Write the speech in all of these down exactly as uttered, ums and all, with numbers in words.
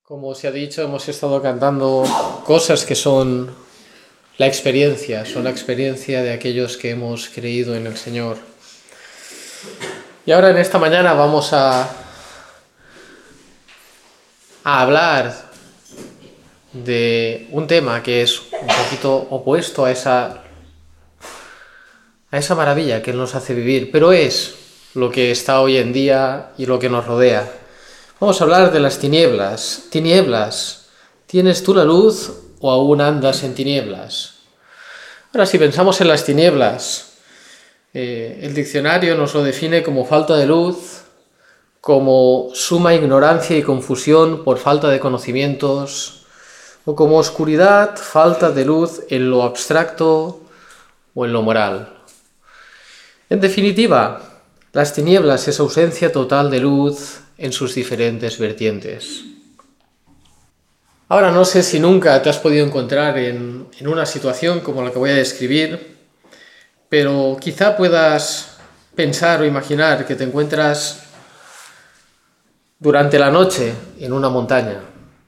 Como se ha dicho, hemos estado cantando cosas que son la experiencia, son la experiencia de aquellos que hemos creído en el Señor. Y ahora en esta mañana vamos a, a hablar de un tema que es un poquito opuesto a esa, a esa maravilla que Él nos hace vivir, pero es lo que está hoy en día y lo que nos rodea. Vamos a hablar de las tinieblas. Tinieblas, ¿tienes tú la luz o aún andas en tinieblas? Ahora, si pensamos en las tinieblas, eh, el diccionario nos lo define como falta de luz, como suma ignorancia y confusión por falta de conocimientos, o como oscuridad, falta de luz en lo abstracto o en lo moral. En definitiva, las tinieblas es ausencia total de luz en sus diferentes vertientes. Ahora no sé si nunca te has podido encontrar en, en una situación como la que voy a describir, pero quizá puedas pensar o imaginar que te encuentras durante la noche en una montaña,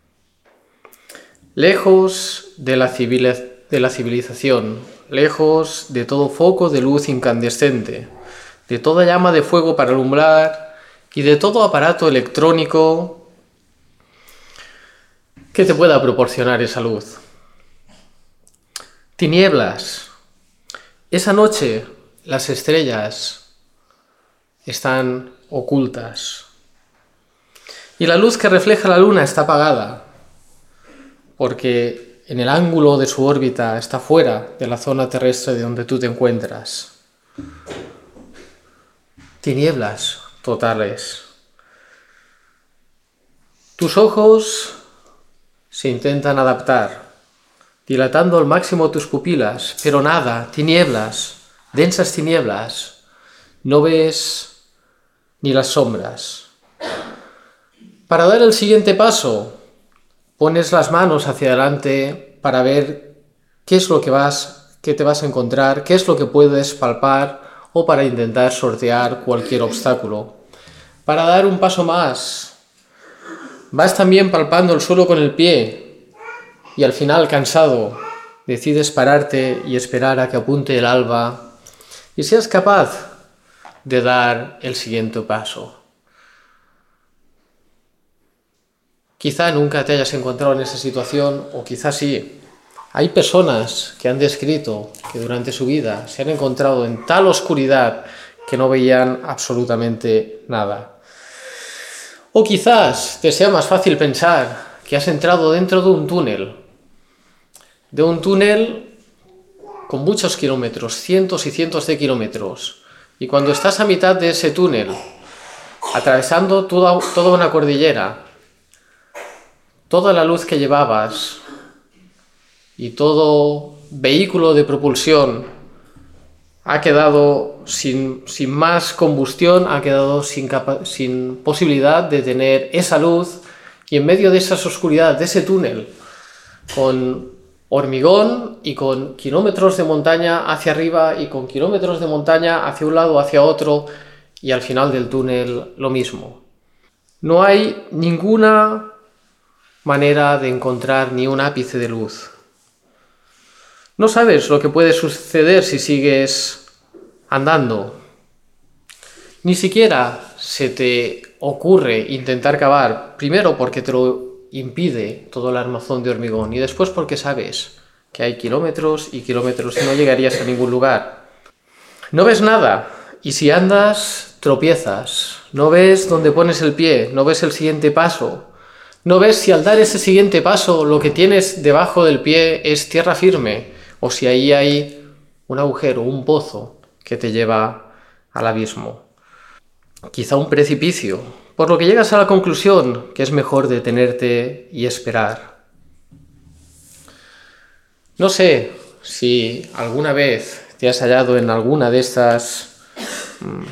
lejos de la, civiliz- de la civilización, lejos de todo foco de luz incandescente, de toda llama de fuego para alumbrar y de todo aparato electrónico que te pueda proporcionar esa luz. Tinieblas. Esa noche las estrellas están ocultas y la luz que refleja la luna está apagada porque en el ángulo de su órbita está fuera de la zona terrestre de donde tú te encuentras. Tinieblas totales. Tus ojos se intentan adaptar, dilatando al máximo tus pupilas, pero nada, tinieblas, densas tinieblas, no ves ni las sombras. Para dar el siguiente paso, pones las manos hacia adelante para ver qué es lo que vas, qué te vas a encontrar, qué es lo que puedes palpar o para intentar sortear cualquier obstáculo. Para dar un paso más, vas también palpando el suelo con el pie y al final, cansado, decides pararte y esperar a que apunte el alba y seas capaz de dar el siguiente paso. Quizá nunca te hayas encontrado en esa situación, o quizá sí. Hay personas que han descrito que durante su vida se han encontrado en tal oscuridad que no veían absolutamente nada. O quizás te sea más fácil pensar que has entrado dentro de un túnel, de un túnel con muchos kilómetros, cientos y cientos de kilómetros, y cuando estás a mitad de ese túnel, atravesando toda, toda una cordillera, toda la luz que llevabas y todo vehículo de propulsión ha quedado sin, sin más combustión, ha quedado sin, capa- sin posibilidad de tener esa luz, y en medio de esa oscuridad, de ese túnel, con hormigón y con kilómetros de montaña hacia arriba y con kilómetros de montaña hacia un lado, hacia otro, y al final del túnel lo mismo. No hay ninguna manera de encontrar ni un ápice de luz. No sabes lo que puede suceder si sigues andando. Ni siquiera se te ocurre intentar cavar, primero porque te lo impide todo el armazón de hormigón y después porque sabes que hay kilómetros y kilómetros y no llegarías a ningún lugar. No ves nada y si andas tropiezas, no ves dónde pones el pie, no ves el siguiente paso, no ves si al dar ese siguiente paso lo que tienes debajo del pie es tierra firme o si ahí hay un agujero, un pozo que te lleva al abismo. Quizá un precipicio, por lo que llegas a la conclusión que es mejor detenerte y esperar. No sé si alguna vez te has hallado en alguna de estas, mmm,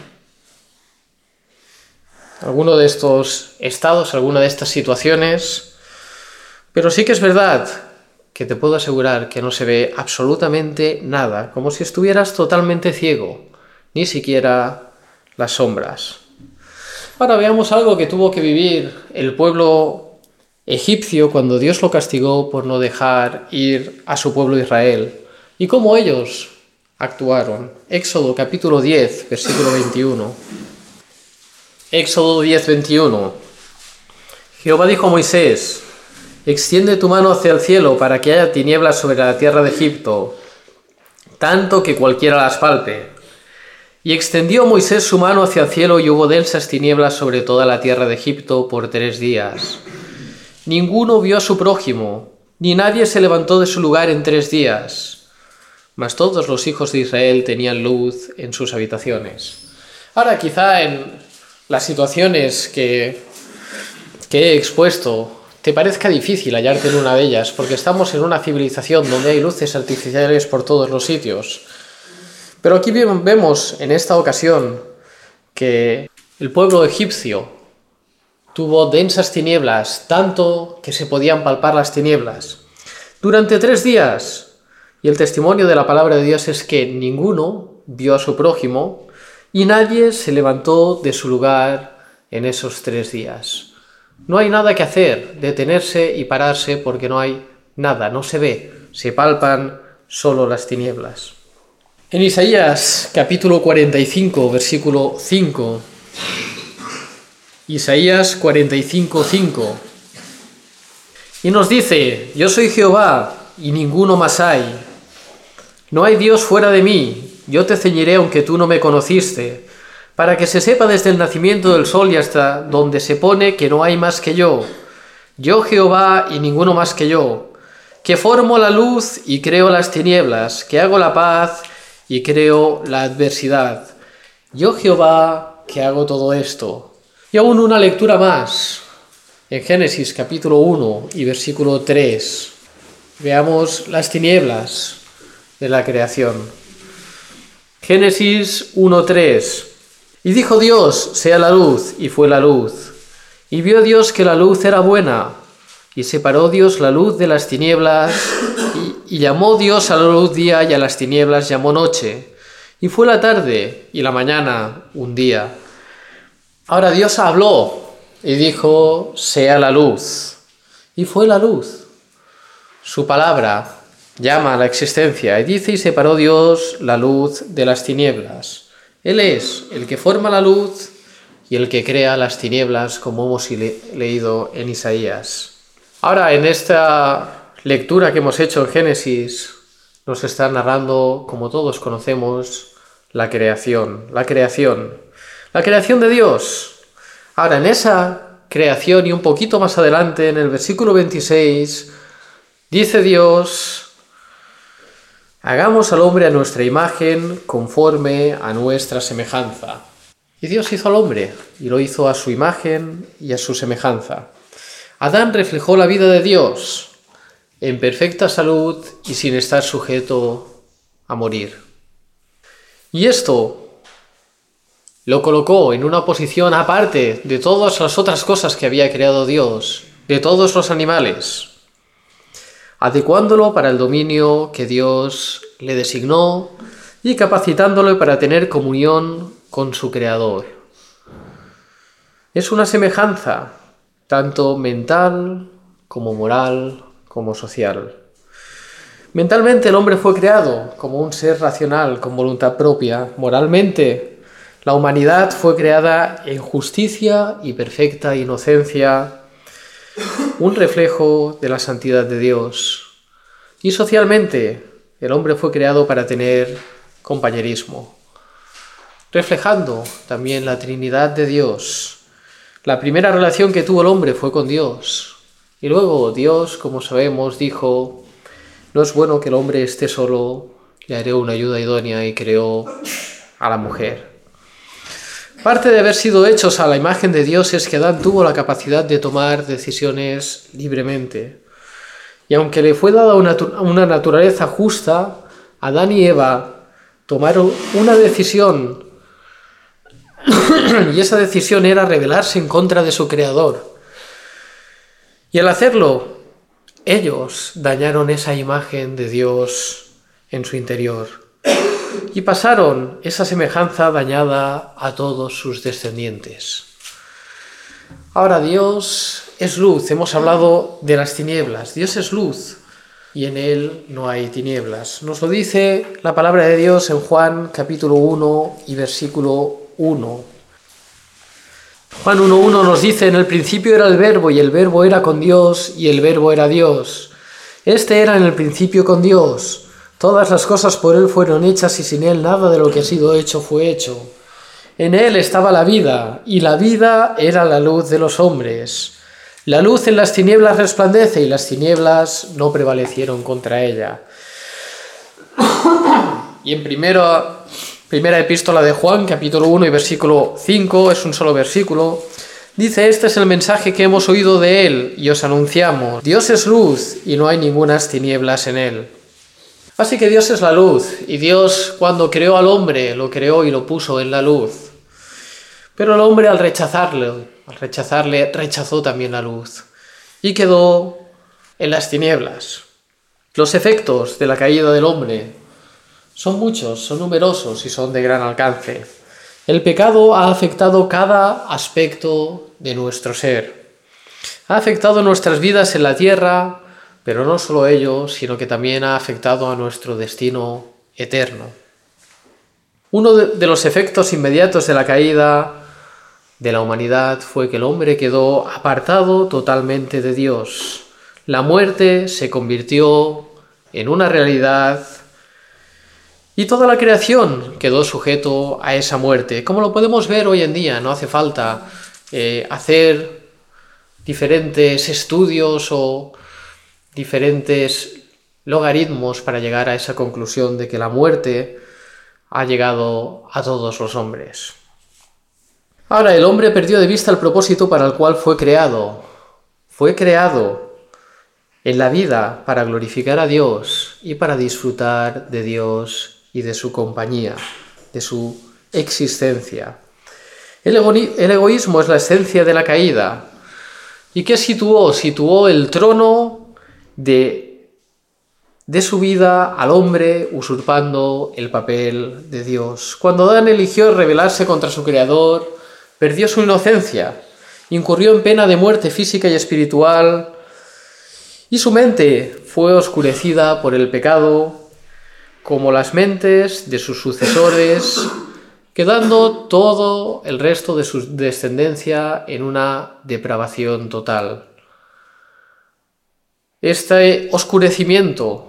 alguno de estos estados, alguna de estas situaciones, pero sí que es verdad que te puedo asegurar que no se ve absolutamente nada, como si estuvieras totalmente ciego, ni siquiera las sombras. Ahora veamos algo que tuvo que vivir el pueblo egipcio cuando Dios lo castigó por no dejar ir a su pueblo Israel y cómo ellos actuaron. Éxodo capítulo diez, versículo veintiuno. Éxodo diez, veintiuno. Jehová dijo a Moisés: extiende tu mano hacia el cielo para que haya tinieblas sobre la tierra de Egipto, tanto que cualquiera las palpe. Y extendió Moisés su mano hacia el cielo y hubo densas tinieblas sobre toda la tierra de Egipto por tres días. Ninguno vio a su prójimo, ni nadie se levantó de su lugar en tres días. Mas todos los hijos de Israel tenían luz en sus habitaciones. Ahora, quizá en las situaciones que, que he expuesto te parezca difícil hallarte en una de ellas, porque estamos en una civilización donde hay luces artificiales por todos los sitios. Pero aquí vemos en esta ocasión que el pueblo egipcio tuvo densas tinieblas, tanto que se podían palpar las tinieblas, durante tres días. Y el testimonio de la palabra de Dios es que ninguno vio a su prójimo y nadie se levantó de su lugar en esos tres días. No hay nada que hacer, detenerse y pararse, porque no hay nada, no se ve, se palpan solo las tinieblas. En Isaías capítulo cuarenta y cinco, versículo cinco, Isaías cuarenta y cinco, cinco, y nos dice: yo soy Jehová y ninguno más hay, no hay Dios fuera de mí, yo te ceñiré aunque tú no me conociste, para que se sepa desde el nacimiento del sol y hasta donde se pone que no hay más que yo, yo Jehová y ninguno más que yo, que formo la luz y creo las tinieblas, que hago la paz y creo la adversidad. Yo Jehová, que hago todo esto. Y aún una lectura más, en Génesis capítulo uno y versículo tres. Veamos las tinieblas de la creación. Génesis uno, tres. Y dijo Dios: sea la luz, y fue la luz. Y vio Dios que la luz era buena, y separó Dios la luz de las tinieblas, y, y llamó Dios a la luz día, y a las tinieblas llamó noche. Y fue la tarde, y la mañana un día. Ahora Dios habló, y dijo: sea la luz. Y fue la luz. Su palabra llama a la existencia, y dice: y separó Dios la luz de las tinieblas. Él es el que forma la luz y el que crea las tinieblas, como hemos le- leído en Isaías. Ahora, en esta lectura que hemos hecho en Génesis, nos está narrando, como todos conocemos, la creación, la creación, la creación de Dios. Ahora, en esa creación y un poquito más adelante, en el versículo veintiséis, dice Dios: hagamos al hombre a nuestra imagen, conforme a nuestra semejanza. Y Dios hizo al hombre, y lo hizo a su imagen y a su semejanza. Adán reflejó la vida de Dios, en perfecta salud y sin estar sujeto a morir. Y esto lo colocó en una posición aparte de todas las otras cosas que había creado Dios, de todos los animales, adecuándolo para el dominio que Dios le designó y capacitándolo para tener comunión con su Creador. Es una semejanza, tanto mental como moral como social. Mentalmente el hombre fue creado como un ser racional, con voluntad propia. Moralmente, la humanidad fue creada en justicia y perfecta inocencia, un reflejo de la santidad de Dios. Y socialmente, el hombre fue creado para tener compañerismo, reflejando también la Trinidad de Dios. La primera relación que tuvo el hombre fue con Dios. Y luego Dios, como sabemos, dijo: no es bueno que el hombre esté solo, le haré una ayuda idónea, y creó a la mujer. Parte de haber sido hechos a la imagen de Dios es que Adán tuvo la capacidad de tomar decisiones libremente. Y aunque le fue dada una, una naturaleza justa, Adán y Eva tomaron una decisión, y esa decisión era rebelarse en contra de su Creador. Y al hacerlo, ellos dañaron esa imagen de Dios en su interior. Y pasaron esa semejanza dañada a todos sus descendientes. Ahora, Dios es luz. Hemos hablado de las tinieblas. Dios es luz y en Él no hay tinieblas. Nos lo dice la palabra de Dios en Juan capítulo uno y versículo uno. Juan uno uno nos dice: en el principio era el Verbo, y el Verbo era con Dios, y el Verbo era Dios. Este era en el principio con Dios. Todas las cosas por Él fueron hechas, y sin Él nada de lo que ha sido hecho fue hecho. En Él estaba la vida, y la vida era la luz de los hombres. La luz en las tinieblas resplandece, y las tinieblas no prevalecieron contra ella. Y en primera, primera epístola de Juan, capítulo uno y versículo cinco, es un solo versículo, dice: este es el mensaje que hemos oído de Él y os anunciamos. Dios es luz y no hay ningunas tinieblas en Él. Así que Dios es la luz, y Dios, cuando creó al hombre, lo creó y lo puso en la luz. Pero el hombre, al rechazarlo, al rechazarle, rechazó también la luz y quedó en las tinieblas. Los efectos de la caída del hombre son muchos, son numerosos y son de gran alcance. El pecado ha afectado cada aspecto de nuestro ser. Ha afectado nuestras vidas en la tierra, pero no solo ello, sino que también ha afectado a nuestro destino eterno. Uno de los efectos inmediatos de la caída de la humanidad fue que el hombre quedó apartado totalmente de Dios. La muerte se convirtió en una realidad y toda la creación quedó sujeto a esa muerte. Como lo podemos ver hoy en día, no hace falta eh, hacer diferentes estudios o diferentes logaritmos para llegar a esa conclusión de que la muerte ha llegado a todos los hombres. Ahora, el hombre perdió de vista el propósito para el cual fue creado. Fue creado en la vida para glorificar a Dios y para disfrutar de Dios y de su compañía, de su existencia. El, ego- el egoísmo es la esencia de la caída. ¿Y qué situó? Situó el trono de, de su vida al hombre, usurpando el papel de Dios. Cuando Adán eligió rebelarse contra su creador, perdió su inocencia, incurrió en pena de muerte física y espiritual, y su mente fue oscurecida por el pecado, como las mentes de sus sucesores, quedando todo el resto de su descendencia en una depravación total. Este oscurecimiento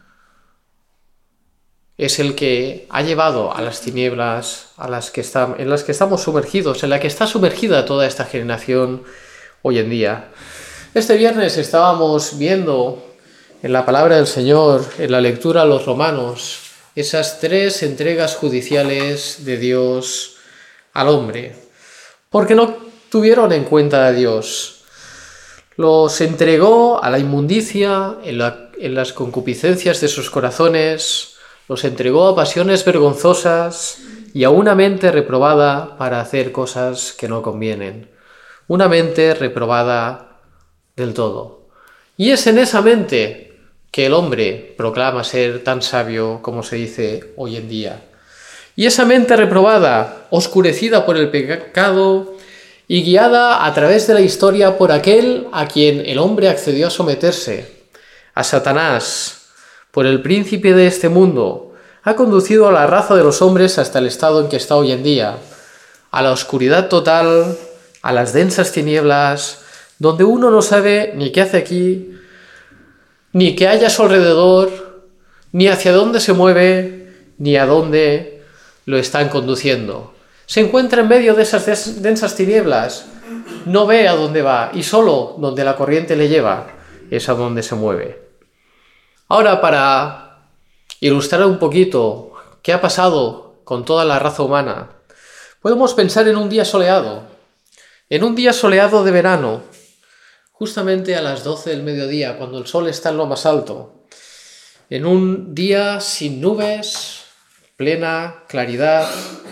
es el que ha llevado a las tinieblas a las que está, en las que estamos sumergidos, en la que está sumergida toda esta generación hoy en día. Este viernes estábamos viendo en la palabra del Señor, en la lectura a los Romanos, esas tres entregas judiciales de Dios al hombre, porque no tuvieron en cuenta a Dios. Los entregó a la inmundicia, en, la, en las concupiscencias de sus corazones, los entregó a pasiones vergonzosas y a una mente reprobada para hacer cosas que no convienen. Una mente reprobada del todo. Y es en esa mente que el hombre proclama ser tan sabio como se dice hoy en día. Y esa mente reprobada, oscurecida por el pecado y guiada a través de la historia por aquel a quien el hombre accedió a someterse, a Satanás, por el príncipe de este mundo, ha conducido a la raza de los hombres hasta el estado en que está hoy en día, a la oscuridad total, a las densas tinieblas, donde uno no sabe ni qué hace aquí, ni qué hay a su alrededor, ni hacia dónde se mueve, ni a dónde lo están conduciendo. Se encuentra en medio de esas densas tinieblas, no ve a dónde va, y solo donde la corriente le lleva es a donde se mueve. Ahora, para ilustrar un poquito qué ha pasado con toda la raza humana, podemos pensar en un día soleado, en un día soleado de verano, justamente a las doce del mediodía, cuando el sol está en lo más alto, en un día sin nubes, plena claridad,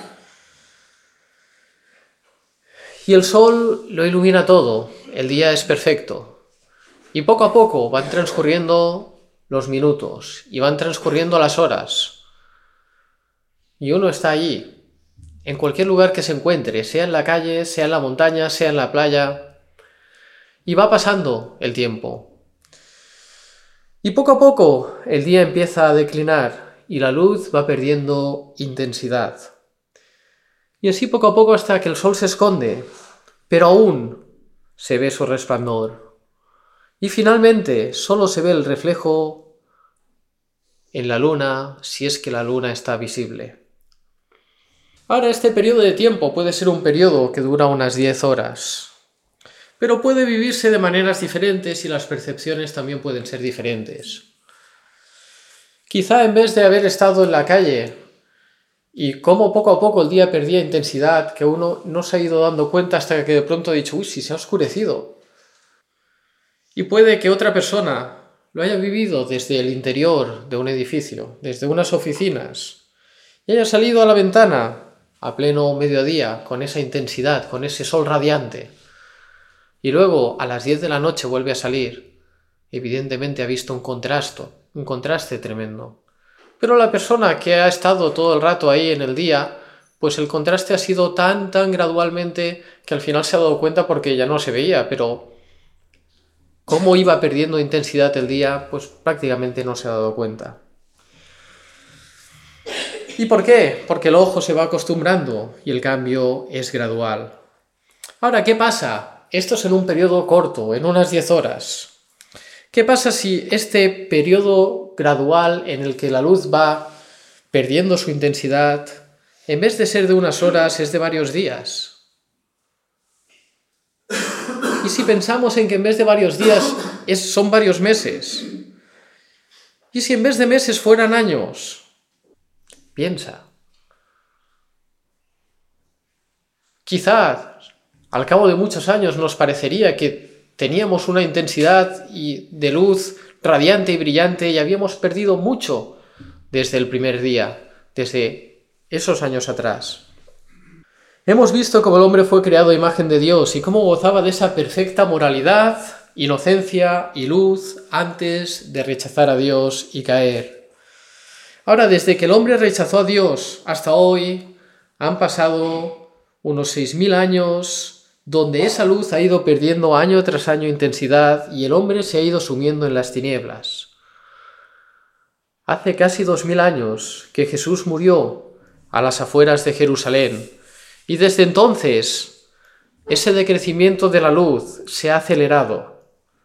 y el sol lo ilumina todo, el día es perfecto, y poco a poco van transcurriendo los minutos y van transcurriendo las horas y uno está allí en cualquier lugar que se encuentre, sea en la calle, sea en la montaña, sea en la playa. Y va pasando el tiempo. Y poco a poco el día empieza a declinar y la luz va perdiendo intensidad. Y así poco a poco hasta que el sol se esconde, pero aún se ve su resplandor. Y finalmente solo se ve el reflejo en la luna, si es que la luna está visible. Ahora, este periodo de tiempo puede ser un periodo que dura unas diez horas, pero puede vivirse de maneras diferentes y las percepciones también pueden ser diferentes. Quizá en vez de haber estado en la calle y cómo poco a poco el día perdía intensidad, que uno no se ha ido dando cuenta hasta que de pronto ha dicho, uy, si se ha oscurecido. Y puede que otra persona lo haya vivido desde el interior de un edificio, desde unas oficinas, y haya salido a la ventana a pleno mediodía con esa intensidad, con ese sol radiante, y luego a las diez de la noche vuelve a salir. Evidentemente ha visto un contraste, un contraste tremendo. Pero la persona que ha estado todo el rato ahí en el día, pues el contraste ha sido tan, tan gradualmente que al final se ha dado cuenta porque ya no se veía, pero cómo iba perdiendo intensidad el día, pues prácticamente no se ha dado cuenta. ¿Y por qué? Porque el ojo se va acostumbrando y el cambio es gradual. Ahora, ¿qué pasa? Esto es en un periodo corto, en unas diez horas. ¿Qué pasa si este periodo gradual en el que la luz va perdiendo su intensidad, en vez de ser de unas horas, es de varios días? Y si pensamos en que en vez de varios días es, son varios meses, y si en vez de meses fueran años, piensa. Quizá al cabo de muchos años nos parecería que teníamos una intensidad de luz radiante y brillante y habíamos perdido mucho desde el primer día, desde esos años atrás. Hemos visto cómo el hombre fue creado a imagen de Dios y cómo gozaba de esa perfecta moralidad, inocencia y luz antes de rechazar a Dios y caer. Ahora, desde que el hombre rechazó a Dios hasta hoy, han pasado unos seis mil años donde esa luz ha ido perdiendo año tras año intensidad y el hombre se ha ido sumiendo en las tinieblas. Hace casi dos mil años que Jesús murió a las afueras de Jerusalén y desde entonces ese decrecimiento de la luz se ha acelerado.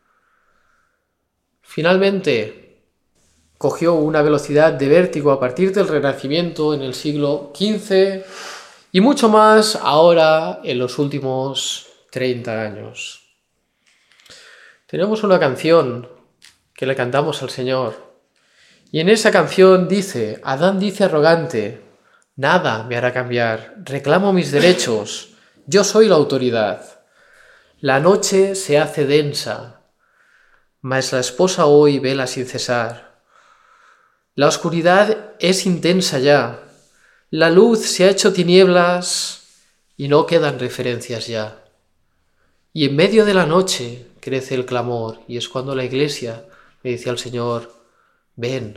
Finalmente cogió una velocidad de vértigo a partir del Renacimiento en el siglo quince y mucho más ahora en los últimos treinta años. Tenemos una canción que le cantamos al Señor y en esa canción dice, Adán dice arrogante, nada me hará cambiar, reclamo mis derechos, yo soy la autoridad. La noche se hace densa, mas la esposa hoy vela sin cesar. La oscuridad es intensa ya, la luz se ha hecho tinieblas y no quedan referencias ya. Y en medio de la noche crece el clamor y es cuando la Iglesia le dice al Señor, ven.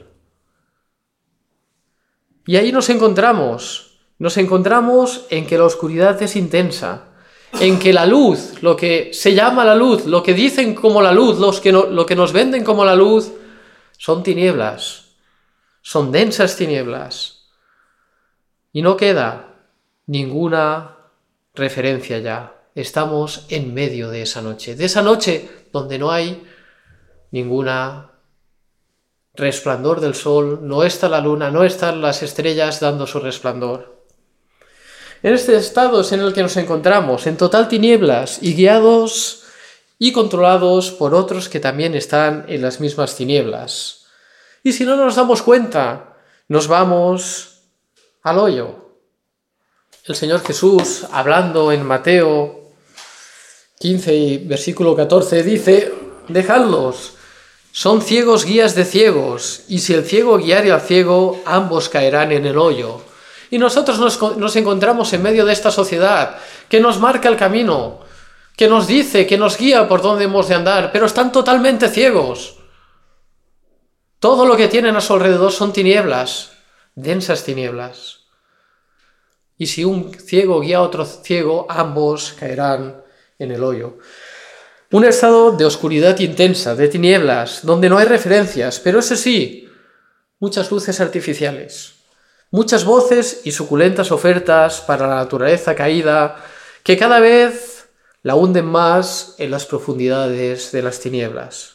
Y ahí nos encontramos, nos encontramos en que la oscuridad es intensa, en que la luz, lo que se llama la luz, lo que dicen como la luz, los que no, lo que nos venden como la luz, son tinieblas, son densas tinieblas. Y no queda ninguna referencia ya. Estamos en medio de esa noche, de esa noche donde no hay ninguna resplandor del sol, no está la luna, no están las estrellas dando su resplandor. En este estado es en el que nos encontramos, en total tinieblas y guiados y controlados por otros que también están en las mismas tinieblas. Y si no nos damos cuenta, nos vamos al hoyo. El Señor Jesús, hablando en Mateo quince y versículo catorce, dice, dejadlos, son ciegos guías de ciegos, y si el ciego guiare al ciego, ambos caerán en el hoyo. Y nosotros nos, nos encontramos en medio de esta sociedad que nos marca el camino, que nos dice, que nos guía por dónde hemos de andar, pero están totalmente ciegos. Todo lo que tienen a su alrededor son tinieblas, densas tinieblas. Y si un ciego guía a otro ciego, ambos caerán en el hoyo. Un estado de oscuridad intensa, de tinieblas, donde no hay referencias, pero eso sí, muchas luces artificiales, muchas voces y suculentas ofertas para la naturaleza caída, que cada vez la hunden más en las profundidades de las tinieblas.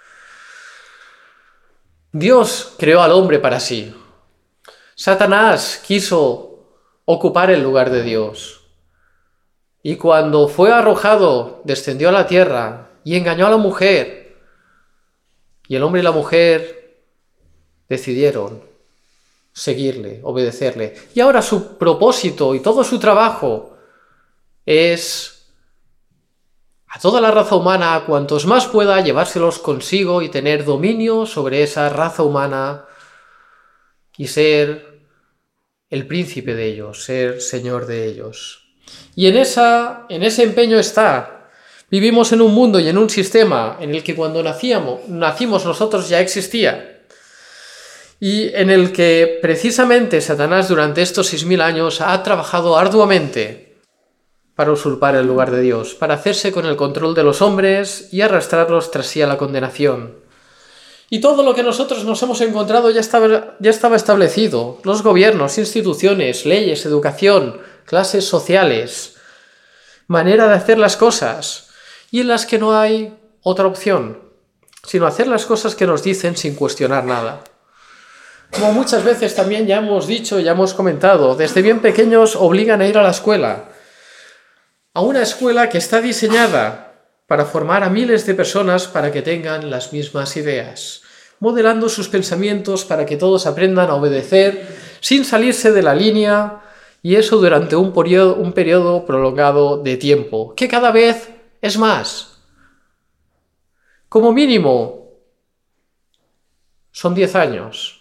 Dios creó al hombre para sí. Satanás quiso ocupar el lugar de Dios. Y cuando fue arrojado, descendió a la tierra y engañó a la mujer. Y el hombre y la mujer decidieron seguirle, obedecerle. Y ahora su propósito y todo su trabajo es a toda la raza humana, a cuantos más pueda, llevárselos consigo y tener dominio sobre esa raza humana y ser el príncipe de ellos, ser señor de ellos. Y en, esa, en ese empeño está. Vivimos en un mundo y en un sistema en el que cuando nacíamos, nacimos nosotros ya existía. Y en el que precisamente Satanás durante estos seis mil años ha trabajado arduamente para usurpar el lugar de Dios, para hacerse con el control de los hombres y arrastrarlos tras sí a la condenación. Y todo lo que nosotros nos hemos encontrado ya estaba, ya estaba establecido. Los gobiernos, instituciones, leyes, educación, clases sociales, manera de hacer las cosas, y en las que no hay otra opción, sino hacer las cosas que nos dicen sin cuestionar nada. Como muchas veces también ya hemos dicho, ya hemos comentado, desde bien pequeños obligan a ir a la escuela, a una escuela que está diseñada para formar a miles de personas para que tengan las mismas ideas, modelando sus pensamientos para que todos aprendan a obedecer sin salirse de la línea, y eso durante un periodo, un periodo prolongado de tiempo, que cada vez es más. Como mínimo, son diez años.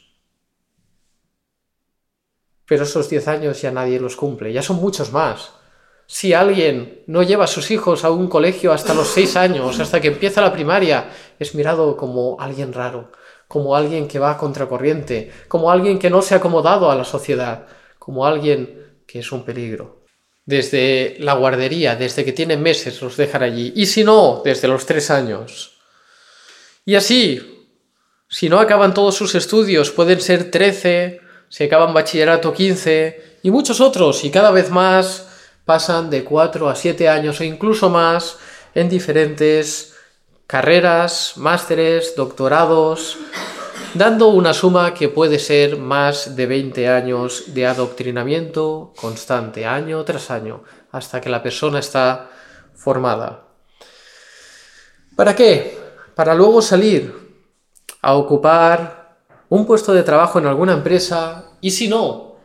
Pero esos diez años ya nadie los cumple, ya son muchos más. Si alguien no lleva a sus hijos a un colegio hasta los seis años, hasta que empieza la primaria, es mirado como alguien raro, como alguien que va a contracorriente, como alguien que no se ha acomodado a la sociedad, como alguien que es un peligro. Desde la guardería, desde que tienen meses, los dejan allí, y si no, desde los tres años. Y así, si no acaban todos sus estudios, pueden ser trece, si acaban bachillerato quince, y muchos otros, y cada vez más pasan de cuatro a siete años o incluso más en diferentes carreras, másteres, doctorados, dando una suma que puede ser más de veinte años de adoctrinamiento constante, año tras año, hasta que la persona está formada. ¿Para qué? Para luego salir a ocupar un puesto de trabajo en alguna empresa y, si no,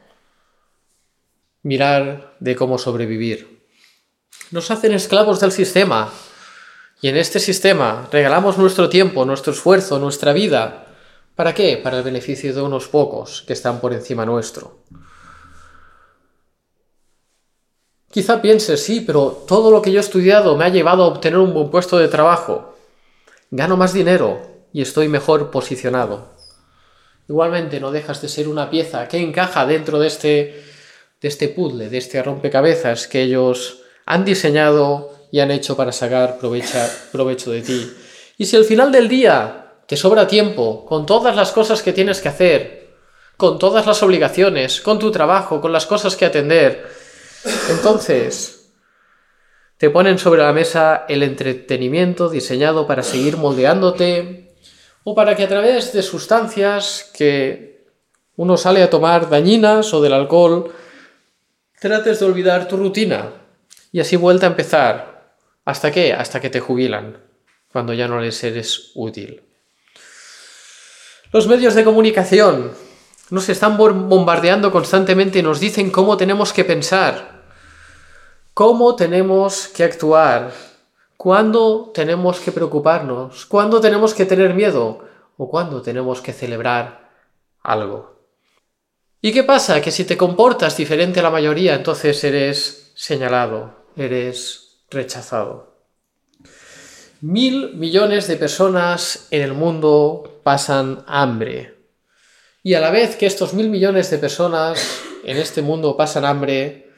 mirar de cómo sobrevivir. Nos hacen esclavos del sistema, y en este sistema regalamos nuestro tiempo, nuestro esfuerzo, nuestra vida. ¿Para qué? Para el beneficio de unos pocos que están por encima nuestro. Quizá pienses, sí, pero todo lo que yo he estudiado me ha llevado a obtener un buen puesto de trabajo. Gano más dinero y estoy mejor posicionado. Igualmente no dejas de ser una pieza que encaja dentro de este de este puzzle, de este rompecabezas que ellos han diseñado y han hecho para sacar provecha, provecho de ti. Y si al final del día te sobra tiempo, con todas las cosas que tienes que hacer, con todas las obligaciones, con tu trabajo, con las cosas que atender, entonces te ponen sobre la mesa el entretenimiento diseñado para seguir moldeándote, o para que a través de sustancias que uno sale a tomar dañinas o del alcohol, trates de olvidar tu rutina y así vuelta a empezar. ¿Hasta qué? Hasta que te jubilan, cuando ya no les eres útil. Los medios de comunicación nos están bombardeando constantemente y nos dicen cómo tenemos que pensar, cómo tenemos que actuar, cuándo tenemos que preocuparnos, cuándo tenemos que tener miedo o cuándo tenemos que celebrar algo. ¿Y qué pasa? Que si te comportas diferente a la mayoría, entonces eres señalado, eres rechazado. Mil millones de personas en el mundo pasan hambre. Y a la vez que estos mil millones de personas en este mundo pasan hambre,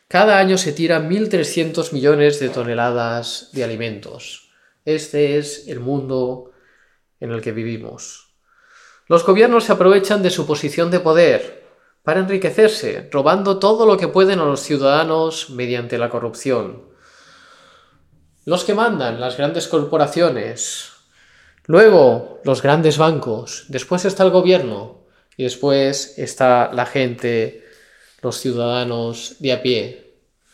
Cada año se tiran mil trescientos millones de toneladas de alimentos. Este es el mundo en el que vivimos. Los gobiernos se aprovechan de su posición de poder para enriquecerse, robando todo lo que pueden a los ciudadanos mediante la corrupción. Los que mandan, las grandes corporaciones, luego los grandes bancos, después está el gobierno y después está la gente, los ciudadanos de a pie.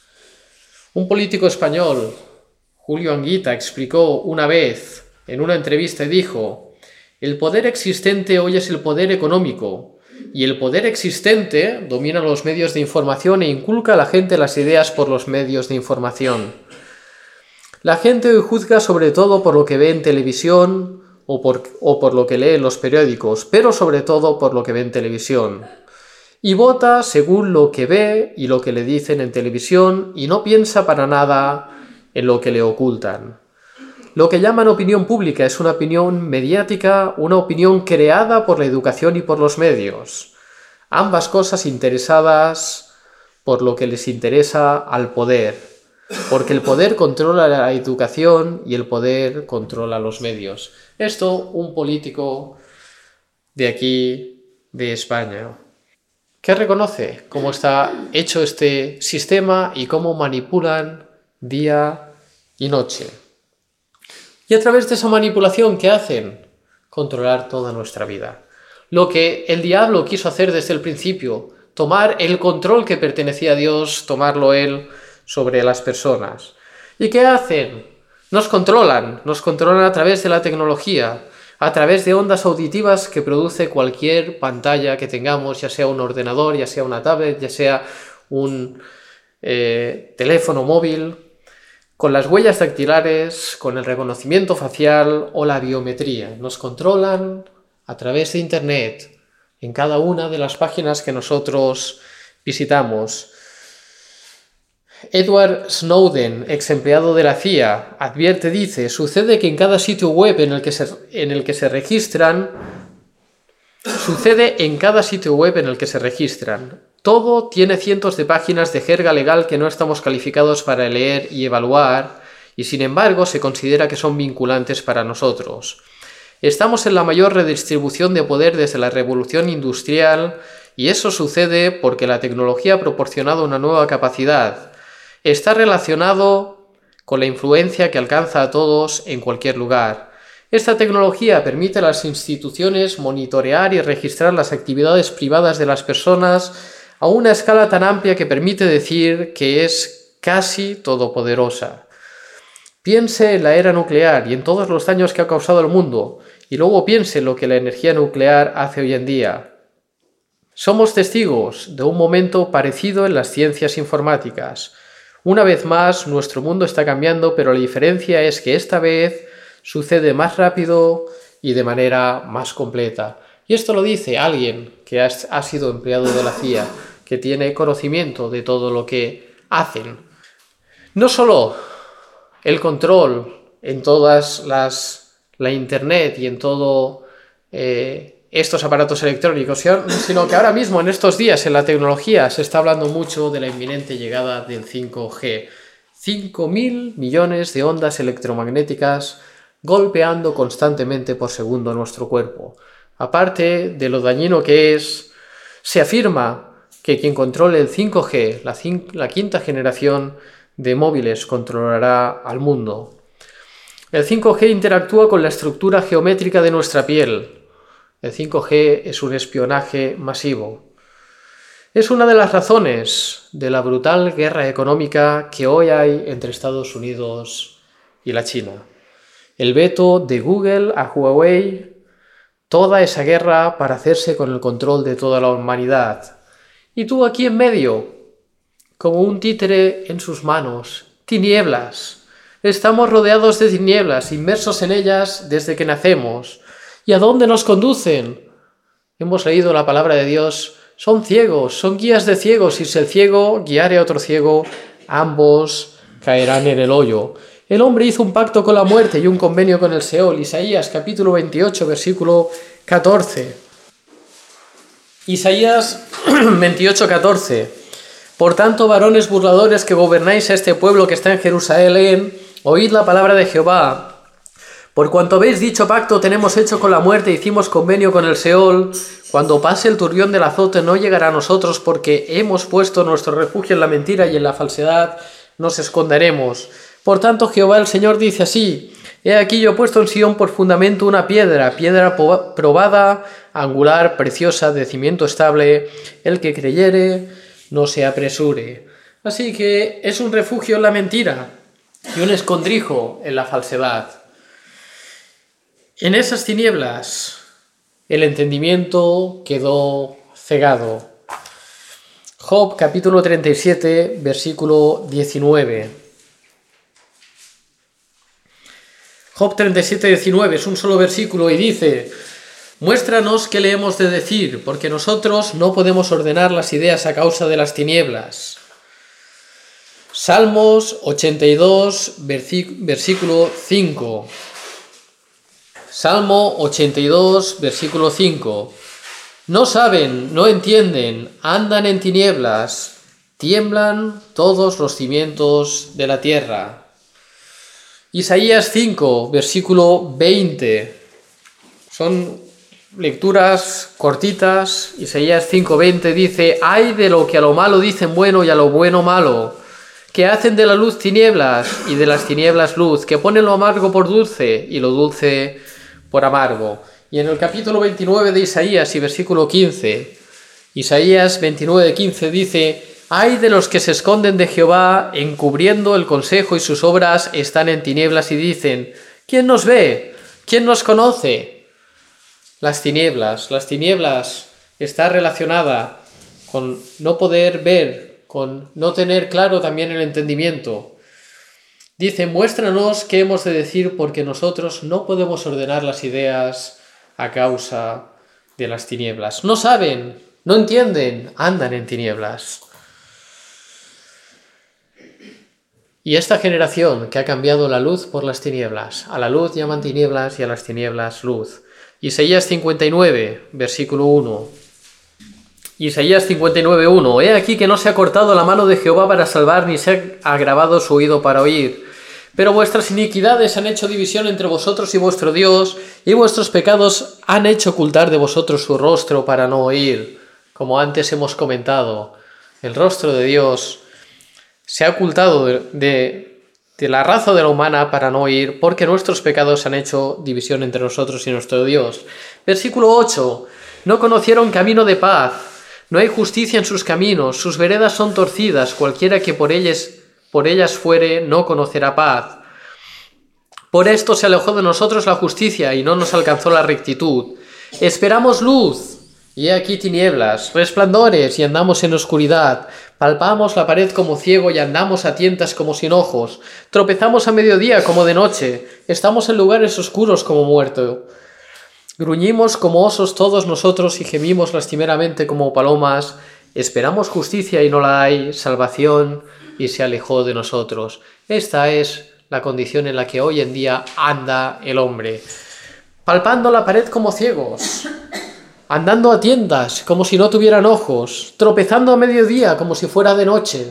Un político español, Julio Anguita, explicó una vez en una entrevista y dijo: el poder existente hoy es el poder económico, y el poder existente domina los medios de información e inculca a la gente las ideas por los medios de información. La gente hoy juzga sobre todo por lo que ve en televisión o por, o por lo que lee en los periódicos, pero sobre todo por lo que ve en televisión. Y vota según lo que ve y lo que le dicen en televisión y no piensa para nada en lo que le ocultan. Lo que llaman opinión pública es una opinión mediática, una opinión creada por la educación y por los medios. Ambas cosas interesadas por lo que les interesa al poder, porque el poder controla la educación y el poder controla los medios. Esto un político de aquí, de España, que reconoce cómo está hecho este sistema y cómo manipulan día y noche. Y a través de esa manipulación, ¿qué hacen? Controlar toda nuestra vida. Lo que el diablo quiso hacer desde el principio, tomar el control que pertenecía a Dios, tomarlo él sobre las personas. ¿Y qué hacen? Nos controlan, nos controlan a través de la tecnología, a través de ondas auditivas que produce cualquier pantalla que tengamos, ya sea un ordenador, ya sea una tablet, ya sea un eh, teléfono móvil, con las huellas dactilares, con el reconocimiento facial o la biometría. Nos controlan a través de Internet, en cada una de las páginas que nosotros visitamos. Edward Snowden, ex empleado de la C I A, advierte, dice: sucede que en cada sitio web en el que se, en el que se registran, sucede en cada sitio web en el que se registran. Todo tiene cientos de páginas de jerga legal que no estamos calificados para leer y evaluar, y sin embargo se considera que son vinculantes para nosotros. Estamos en la mayor redistribución de poder desde la revolución industrial, y eso sucede porque la tecnología ha proporcionado una nueva capacidad. Está relacionado con la influencia que alcanza a todos en cualquier lugar. Esta tecnología permite a las instituciones monitorear y registrar las actividades privadas de las personas a una escala tan amplia que permite decir que es casi todopoderosa. Piense en la era nuclear y en todos los daños que ha causado al mundo, y luego piense en lo que la energía nuclear hace hoy en día. Somos testigos de un momento parecido en las ciencias informáticas. Una vez más, nuestro mundo está cambiando, pero la diferencia es que esta vez sucede más rápido y de manera más completa. Y esto lo dice alguien que ha, ha sido empleado de la C I A, que tiene conocimiento de todo lo que hacen. No solo el control en todas las la internet y en todo eh, estos aparatos electrónicos, sino que ahora mismo en estos días en la tecnología se está hablando mucho de la inminente llegada del cinco G. cinco mil millones de ondas electromagnéticas golpeando constantemente por segundo a nuestro cuerpo. Aparte de lo dañino que es, se afirma que quien controle el cinco G, la, la quinta generación de móviles, controlará al mundo. El cinco G interactúa con la estructura geométrica de nuestra piel. El cinco G es un espionaje masivo. Es una de las razones de la brutal guerra económica que hoy hay entre Estados Unidos y la China. El veto de Google a Huawei, toda esa guerra para hacerse con el control de toda la humanidad. Y tú aquí en medio, como un títere en sus manos, tinieblas. Estamos rodeados de tinieblas, inmersos en ellas desde que nacemos. ¿Y a dónde nos conducen? Hemos leído la palabra de Dios. Son ciegos, son guías de ciegos, y si el ciego guiare a otro ciego, ambos caerán en el hoyo. El hombre hizo un pacto con la muerte y un convenio con el Seol. Isaías capítulo veintiocho, versículo catorce. Isaías veintiocho, catorce. Por tanto, varones burladores que gobernáis a este pueblo que está en Jerusalén, oíd la palabra de Jehová. Por cuanto habéis dicho pacto tenemos hecho con la muerte, hicimos convenio con el Seol, cuando pase el turbión del azote no llegará a nosotros, porque hemos puesto nuestro refugio en la mentira y en la falsedad nos esconderemos. Por tanto, Jehová el Señor dice así: he aquí yo he puesto en Sión por fundamento una piedra, piedra probada, angular, preciosa, de cimiento estable. El que creyere, no se apresure. Así que es un refugio en la mentira y un escondrijo en la falsedad. En esas tinieblas el entendimiento quedó cegado. Job capítulo treinta y siete, versículo diecinueve. Job treinta y siete, diecinueve es un solo versículo y dice: muéstranos qué le hemos de decir, porque nosotros no podemos ordenar las ideas a causa de las tinieblas. Salmos ochenta y dos, versículo cinco. Salmo ochenta y dos, versículo cinco. No saben, no entienden, andan en tinieblas, tiemblan todos los cimientos de la tierra. Isaías cinco, versículo veinte. Son lecturas cortitas. Isaías cinco, veinte dice: ay de lo que a lo malo dicen bueno y a lo bueno malo, que hacen de la luz tinieblas y de las tinieblas luz, que ponen lo amargo por dulce y lo dulce por amargo. Y en el capítulo veintinueve de Isaías y versículo quince, Isaías veintinueve, quince dice: ay de los que se esconden de Jehová, encubriendo el consejo y sus obras están en tinieblas y dicen: ¿quién nos ve? ¿Quién nos conoce? Las tinieblas, las tinieblas está relacionada con no poder ver, con no tener claro también el entendimiento. Dice: muéstranos qué hemos de decir, porque nosotros no podemos ordenar las ideas a causa de las tinieblas. No saben, no entienden, andan en tinieblas. Y esta generación que ha cambiado la luz por las tinieblas, a la luz llaman tinieblas y a las tinieblas luz. Isaías cincuenta y nueve, versículo uno. Isaías cincuenta y nueve, uno. He aquí que no se ha cortado la mano de Jehová para salvar, ni se ha agravado su oído para oír. Pero vuestras iniquidades han hecho división entre vosotros y vuestro Dios, y vuestros pecados han hecho ocultar de vosotros su rostro para no oír. Como antes hemos comentado, el rostro de Dios se ha ocultado de, de, de la raza de la humana para no oír, porque nuestros pecados han hecho división entre nosotros y nuestro Dios. Versículo ocho. No conocieron camino de paz, no hay justicia en sus caminos, sus veredas son torcidas, cualquiera que por ellas, por ellas fuere no conocerá paz. Por esto se alejó de nosotros la justicia y no nos alcanzó la rectitud. Esperamos luz, y he aquí tinieblas, resplandores y andamos en oscuridad. Palpamos la pared como ciego y andamos a tientas como sin ojos. Tropezamos a mediodía como de noche, estamos en lugares oscuros como muerto. Gruñimos como osos todos nosotros y gemimos lastimeramente como palomas. Esperamos justicia y no la hay, salvación y se alejó de nosotros. Esta es la condición en la que hoy en día anda el hombre. Palpando la pared como ciegos, andando a tientas como si no tuvieran ojos, tropezando a mediodía como si fuera de noche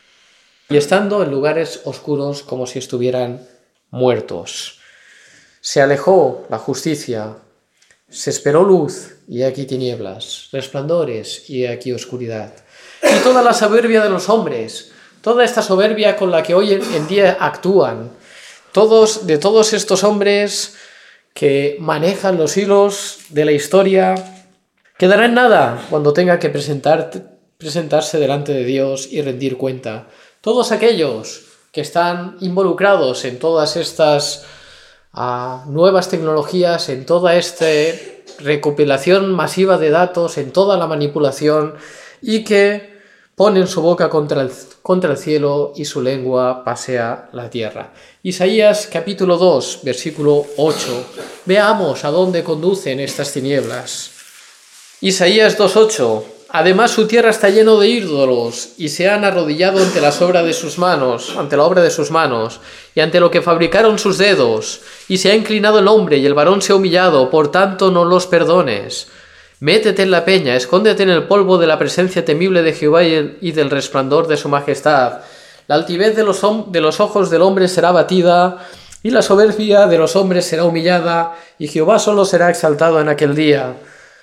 y estando en lugares oscuros como si estuvieran muertos. Se alejó la justicia, se esperó luz y aquí tinieblas, resplandores y aquí oscuridad. Y toda la soberbia de los hombres, toda esta soberbia con la que hoy en día actúan, todos, de todos estos hombres que manejan los hilos de la historia, quedará en nada cuando tenga que presentar, presentarse delante de Dios y rendir cuenta. Todos aquellos que están involucrados en todas estas a nuevas tecnologías, en toda esta recopilación masiva de datos, en toda la manipulación, y que ponen su boca contra el, contra el cielo y su lengua pasea la tierra. Isaías capítulo dos, versículo ocho. Veamos a dónde conducen estas tinieblas. Isaías dos, ocho. Además su tierra está lleno de ídolos y se han arrodillado ante las obras de sus manos, ante la obra de sus manos y ante lo que fabricaron sus dedos, y se ha inclinado el hombre y el varón se ha humillado, por tanto no los perdones. Métete en la peña, escóndete en el polvo de la presencia temible de Jehová y, el, y del resplandor de su majestad. La altivez de los, de los ojos del hombre será abatida, y la soberbia de los hombres será humillada, y Jehová solo será exaltado en aquel día.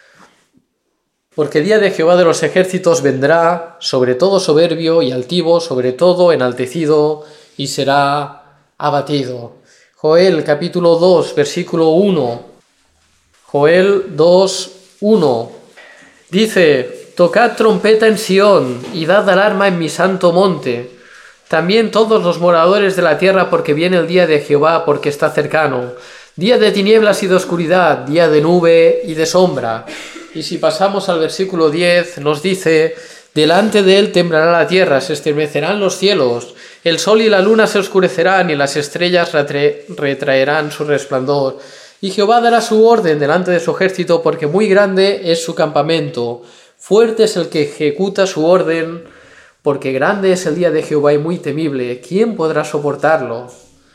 Porque el día de Jehová de los ejércitos vendrá, sobre todo soberbio y altivo, sobre todo enaltecido, y será abatido. Joel capítulo dos, versículo uno. Joel dos, uno. Dice: tocad trompeta en Sión, y dad alarma en mi santo monte. También todos los moradores de la tierra, porque viene el día de Jehová, porque está cercano. Día de tinieblas y de oscuridad, día de nube y de sombra. Y si pasamos al versículo diez, nos dice: delante de él temblará la tierra, se estremecerán los cielos, el sol y la luna se oscurecerán, y las estrellas retraerán su resplandor. Y Jehová dará su orden delante de su ejército, porque muy grande es su campamento. Fuerte es el que ejecuta su orden, porque grande es el día de Jehová y muy temible. ¿Quién podrá soportarlo?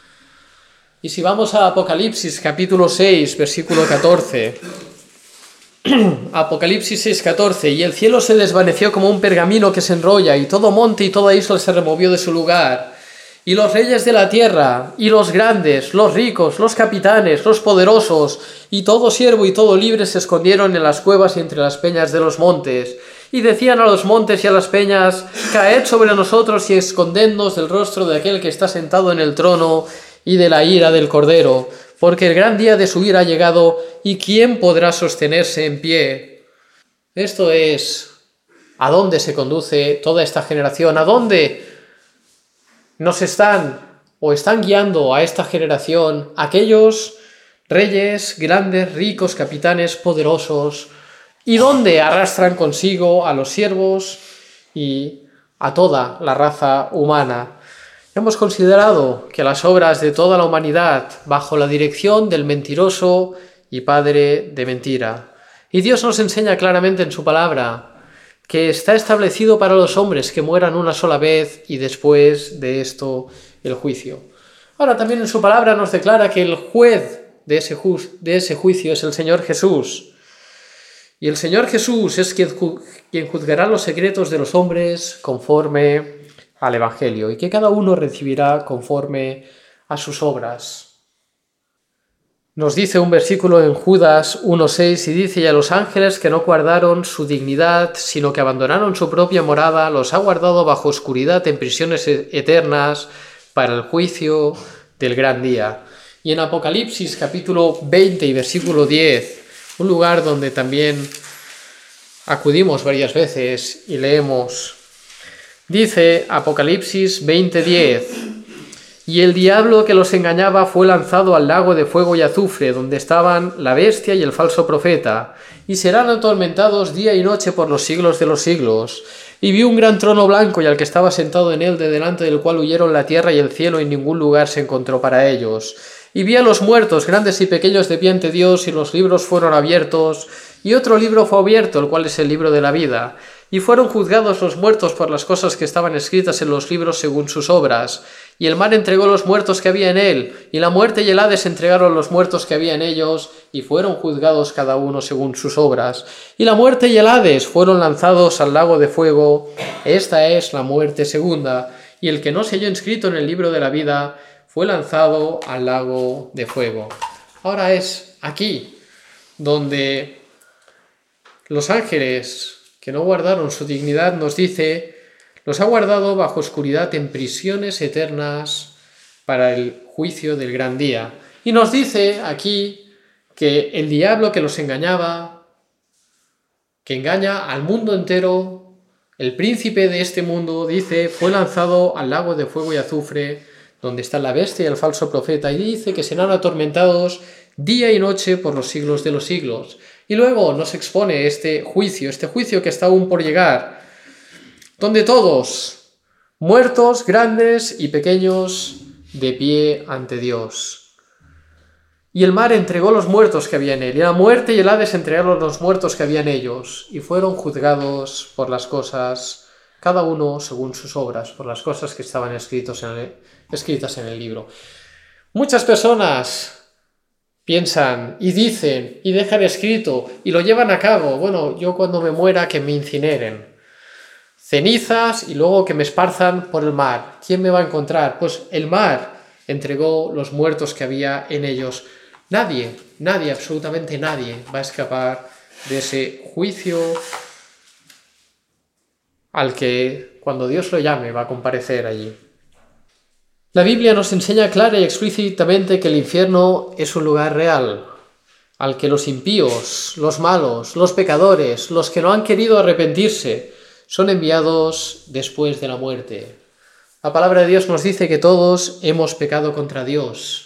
Y si vamos a Apocalipsis capítulo seis, versículo catorce. Apocalipsis seis, catorce. Y el cielo se desvaneció como un pergamino que se enrolla, y todo monte y toda isla se removió de su lugar. Y los reyes de la tierra, y los grandes, los ricos, los capitanes, los poderosos, y todo siervo y todo libre se escondieron en las cuevas y entre las peñas de los montes. Y decían a los montes y a las peñas: caed sobre nosotros y escondednos del rostro de aquel que está sentado en el trono y de la ira del Cordero, porque el gran día de su ira ha llegado, y ¿quién podrá sostenerse en pie? Esto es a dónde se conduce toda esta generación, a dónde nos están o están guiando a esta generación aquellos reyes, grandes, ricos, capitanes, poderosos, y dónde arrastran consigo a los siervos y a toda la raza humana. Hemos considerado que las obras de toda la humanidad bajo la dirección del mentiroso y padre de mentira. Y Dios nos enseña claramente en su palabra que está establecido para los hombres que mueran una sola vez y después de esto el juicio. Ahora también en su palabra nos declara que el juez de ese, ju de ese juicio es el Señor Jesús. Y el Señor Jesús es quien, ju quien juzgará los secretos de los hombres conforme al Evangelio, y que cada uno recibirá conforme a sus obras. Nos dice un versículo en Judas uno seis, y dice: y a los ángeles que no guardaron su dignidad, sino que abandonaron su propia morada, los ha guardado bajo oscuridad en prisiones eternas para el juicio del gran día. Y en Apocalipsis capítulo veinte y versículo diez, un lugar donde también acudimos varias veces y leemos, dice Apocalipsis veinte diez: y el diablo que los engañaba fue lanzado al lago de fuego y azufre, donde estaban la bestia y el falso profeta, y serán atormentados día y noche por los siglos de los siglos. Y vi un gran trono blanco y al que estaba sentado en él, de delante del cual huyeron la tierra y el cielo, y ningún lugar se encontró para ellos. Y vi a los muertos, grandes y pequeños, de pie ante Dios, y los libros fueron abiertos, y otro libro fue abierto, el cual es el libro de la vida. Y fueron juzgados los muertos por las cosas que estaban escritas en los libros según sus obras. Y el mar entregó los muertos que había en él, y la muerte y el Hades entregaron los muertos que había en ellos, y fueron juzgados cada uno según sus obras. Y la muerte y el Hades fueron lanzados al lago de fuego. Esta es la muerte segunda. Y el que no se halló inscrito en el libro de la vida fue lanzado al lago de fuego. Ahora es aquí donde los ángeles que no guardaron su dignidad, nos dice, los ha guardado bajo oscuridad en prisiones eternas para el juicio del gran día. Y nos dice aquí que el diablo que los engañaba, que engaña al mundo entero, el príncipe de este mundo, dice, fue lanzado al lago de fuego y azufre, donde está la bestia y el falso profeta, y dice que serán atormentados día y noche por los siglos de los siglos. Y luego nos expone este juicio, este juicio que está aún por llegar, donde todos, muertos, grandes y pequeños, de pie ante Dios. Y el mar entregó los muertos que había en él, y la muerte y el Hades entregaron los muertos que había en ellos, y fueron juzgados por las cosas, cada uno según sus obras, por las cosas que estaban escritos en el, escritas en el libro. Muchas personas piensan y dicen y dejan escrito y lo llevan a cabo. Bueno, yo cuando me muera que me incineren. Cenizas y luego que me esparzan por el mar. ¿Quién me va a encontrar? Pues el mar entregó los muertos que había en ellos. Nadie, nadie, absolutamente nadie va a escapar de ese juicio al que cuando Dios lo llame va a comparecer allí. La Biblia nos enseña clara y explícitamente que el infierno es un lugar real, al que los impíos, los malos, los pecadores, los que no han querido arrepentirse, son enviados después de la muerte. La palabra de Dios nos dice que todos hemos pecado contra Dios.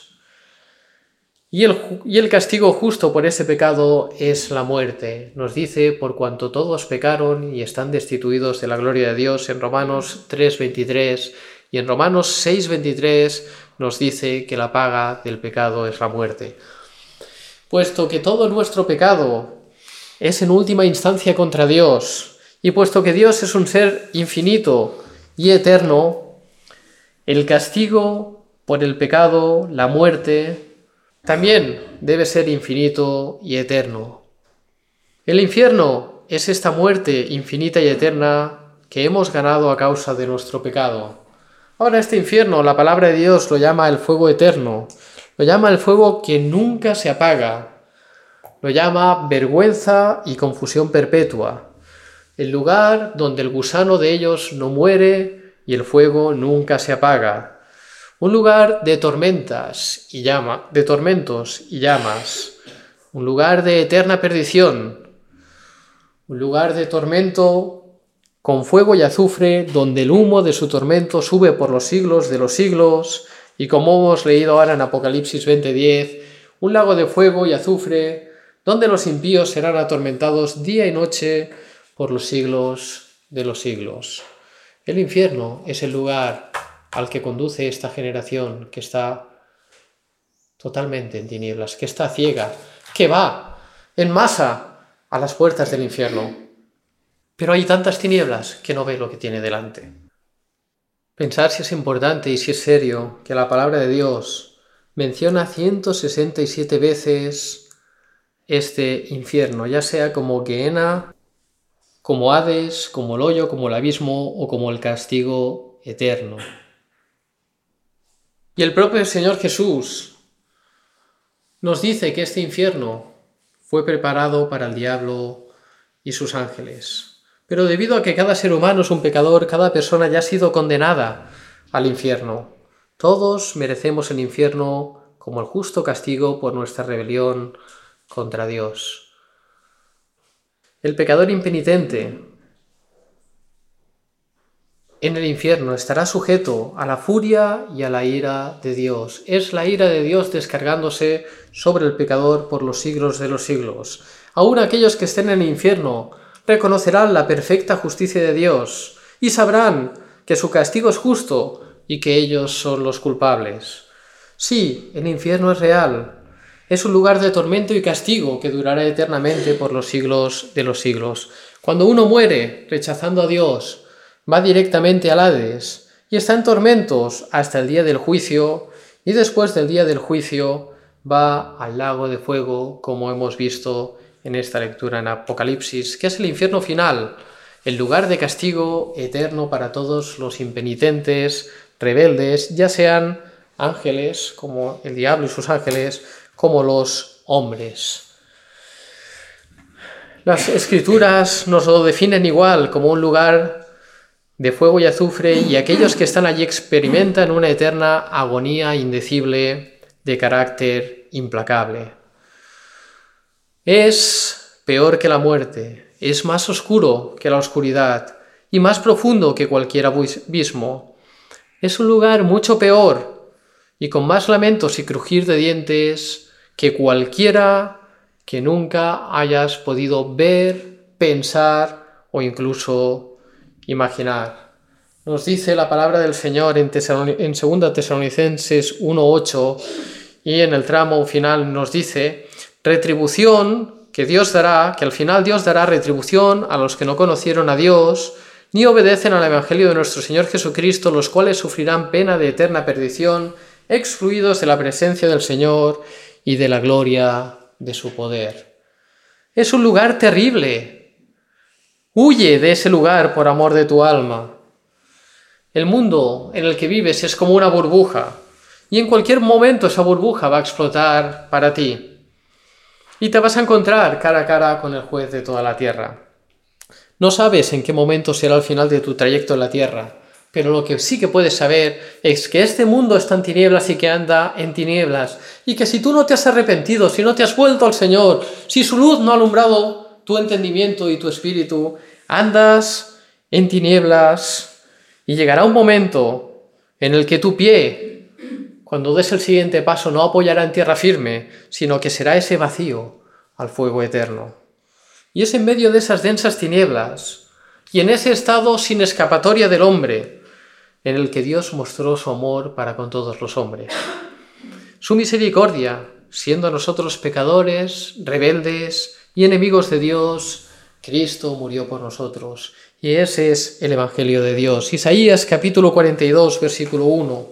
Y el, y el castigo justo por ese pecado es la muerte. Nos dice, por cuanto todos pecaron y están destituidos de la gloria de Dios, en Romanos tres veintitrés, y en Romanos seis veintitrés nos dice que la paga del pecado es la muerte. Puesto que todo nuestro pecado es en última instancia contra Dios, y puesto que Dios es un ser infinito y eterno, el castigo por el pecado, la muerte, también debe ser infinito y eterno. El infierno es esta muerte infinita y eterna que hemos ganado a causa de nuestro pecado. Ahora este infierno, la palabra de Dios lo llama el fuego eterno, lo llama el fuego que nunca se apaga, lo llama vergüenza y confusión perpetua, el lugar donde el gusano de ellos no muere y el fuego nunca se apaga. Un lugar de tormentas y llama, de tormentos y llamas, un lugar de eterna perdición, un lugar de tormento con fuego y azufre, donde el humo de su tormento sube por los siglos de los siglos, y como hemos leído ahora en Apocalipsis veinte diez, un lago de fuego y azufre, donde los impíos serán atormentados día y noche por los siglos de los siglos. El infierno es el lugar al que conduce esta generación que está totalmente en tinieblas, que está ciega, que va en masa a las puertas del infierno. Pero hay tantas tinieblas que no ve lo que tiene delante. Pensar si es importante y si es serio que la palabra de Dios menciona ciento sesenta y siete veces este infierno, ya sea como Gehenna, como Hades, como el hoyo, como el abismo o como el castigo eterno. Y el propio Señor Jesús nos dice que este infierno fue preparado para el diablo y sus ángeles. Pero debido a que cada ser humano es un pecador, cada persona ya ha sido condenada al infierno. Todos merecemos el infierno como el justo castigo por nuestra rebelión contra Dios. El pecador impenitente en el infierno estará sujeto a la furia y a la ira de Dios. Es la ira de Dios descargándose sobre el pecador por los siglos de los siglos. Aún aquellos que estén en el infierno reconocerán la perfecta justicia de Dios y sabrán que su castigo es justo y que ellos son los culpables. Sí, el infierno es real. Es un lugar de tormento y castigo que durará eternamente por los siglos de los siglos. Cuando uno muere rechazando a Dios, va directamente al Hades y está en tormentos hasta el día del juicio, y después del día del juicio va al lago de fuego, como hemos visto en esta lectura en Apocalipsis, que es el infierno final, el lugar de castigo eterno para todos los impenitentes, rebeldes, ya sean ángeles, como el diablo y sus ángeles, como los hombres. Las Escrituras nos lo definen igual, como un lugar de fuego y azufre, y aquellos que están allí experimentan una eterna agonía indecible de carácter implacable. Es peor que la muerte, es más oscuro que la oscuridad y más profundo que cualquier abismo. Es un lugar mucho peor y con más lamentos y crujir de dientes que cualquiera que nunca hayas podido ver, pensar o incluso imaginar. Nos dice la palabra del Señor en, en segunda Tesalonicenses uno ocho, y en el tramo final nos dice: retribución que Dios dará, que al final Dios dará retribución a los que no conocieron a Dios ni obedecen al Evangelio de nuestro Señor Jesucristo, los cuales sufrirán pena de eterna perdición, excluidos de la presencia del Señor y de la gloria de su poder. Es un lugar terrible. Huye de ese lugar por amor de tu alma. El mundo en el que vives es como una burbuja, y en cualquier momento esa burbuja va a explotar para ti. Y te vas a encontrar cara a cara con el juez de toda la tierra. No sabes en qué momento será el final de tu trayecto en la tierra, pero lo que sí que puedes saber es que este mundo está en tinieblas y que anda en tinieblas, y que si tú no te has arrepentido, si no te has vuelto al Señor, si su luz no ha alumbrado tu entendimiento y tu espíritu, andas en tinieblas. Y llegará un momento en el que tu pie, cuando des el siguiente paso, no apoyará en tierra firme, sino que será ese vacío al fuego eterno. Y es en medio de esas densas tinieblas, y en ese estado sin escapatoria del hombre, en el que Dios mostró su amor para con todos los hombres. Su misericordia, siendo nosotros pecadores, rebeldes y enemigos de Dios, Cristo murió por nosotros. Y ese es el Evangelio de Dios. Isaías capítulo cuarenta y dos, versículo uno.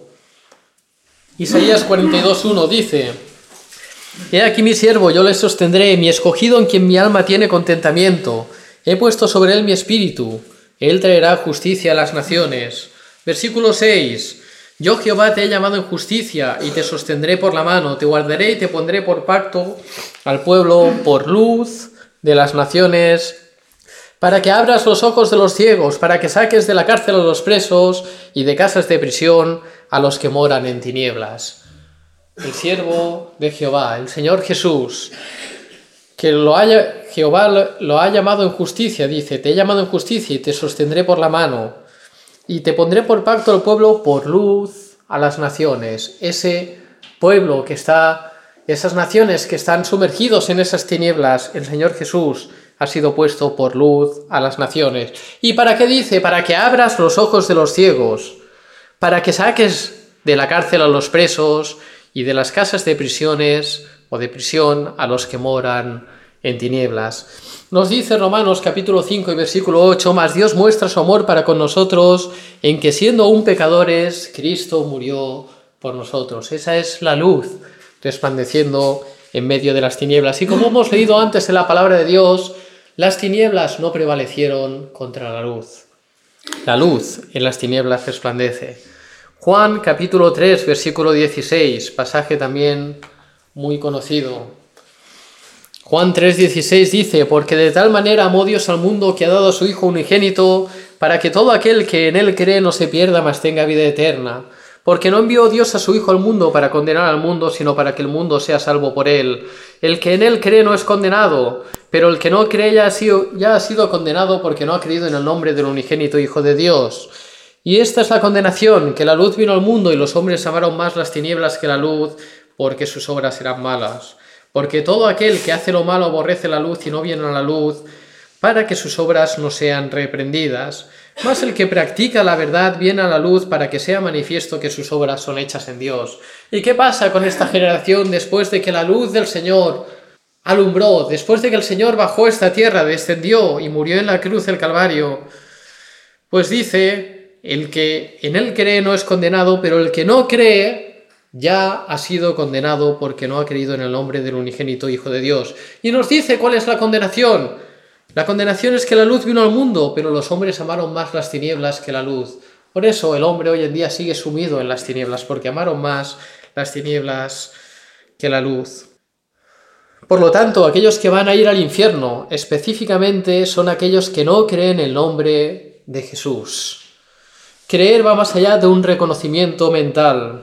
Isaías cuarenta y dos, uno dice: He aquí mi siervo, yo le sostendré, mi escogido en quien mi alma tiene contentamiento. He puesto sobre él mi espíritu. Él traerá justicia a las naciones. Versículo seis. Yo Jehová te he llamado en justicia y te sostendré por la mano. Te guardaré y te pondré por pacto al pueblo, por luz de las naciones, para que abras los ojos de los ciegos, para que saques de la cárcel a los presos y de casas de prisión a los que moran en tinieblas. El siervo de Jehová, el Señor Jesús, que lo haya, Jehová lo ha llamado en justicia, dice: te he llamado en justicia y te sostendré por la mano, y te pondré por pacto al pueblo, por luz a las naciones. Ese pueblo que está, esas naciones que están sumergidos en esas tinieblas, el Señor Jesús ha sido puesto por luz a las naciones. ¿Y para qué dice? Para que abras los ojos de los ciegos, para que saques de la cárcel a los presos y de las casas de prisiones o de prisión a los que moran en tinieblas. Nos dice Romanos capítulo cinco y versículo ocho: Mas Dios muestra su amor para con nosotros en que siendo aún pecadores, Cristo murió por nosotros. Esa es la luz resplandeciendo en medio de las tinieblas. Y como hemos leído antes en la palabra de Dios, las tinieblas no prevalecieron contra la luz. La luz en las tinieblas resplandece. Juan capítulo tres, versículo dieciséis, pasaje también muy conocido. Juan tres, dieciséis dice: Porque de tal manera amó Dios al mundo que ha dado a su Hijo unigénito, para que todo aquel que en él cree no se pierda, mas tenga vida eterna. Porque no envió Dios a su Hijo al mundo para condenar al mundo, sino para que el mundo sea salvo por él. El que en él cree no es condenado, pero el que no cree ya ha sido, ya ha sido condenado porque no ha creído en el nombre del unigénito Hijo de Dios. Y esta es la condenación, que la luz vino al mundo y los hombres amaron más las tinieblas que la luz, porque sus obras eran malas. Porque todo aquel que hace lo malo aborrece la luz y no viene a la luz, para que sus obras no sean reprendidas. Mas el que practica la verdad viene a la luz para que sea manifiesto que sus obras son hechas en Dios. ¿Y qué pasa con esta generación después de que la luz del Señor alumbró, después de que el Señor bajó a esta tierra, descendió y murió en la cruz del Calvario? Pues dice: el que en él cree no es condenado, pero el que no cree ya ha sido condenado porque no ha creído en el nombre del unigénito Hijo de Dios. Y nos dice cuál es la condenación. La condenación es que la luz vino al mundo, pero los hombres amaron más las tinieblas que la luz. Por eso el hombre hoy en día sigue sumido en las tinieblas, porque amaron más las tinieblas que la luz. Por lo tanto, aquellos que van a ir al infierno específicamente son aquellos que no creen en el nombre de Jesús. Creer va más allá de un reconocimiento mental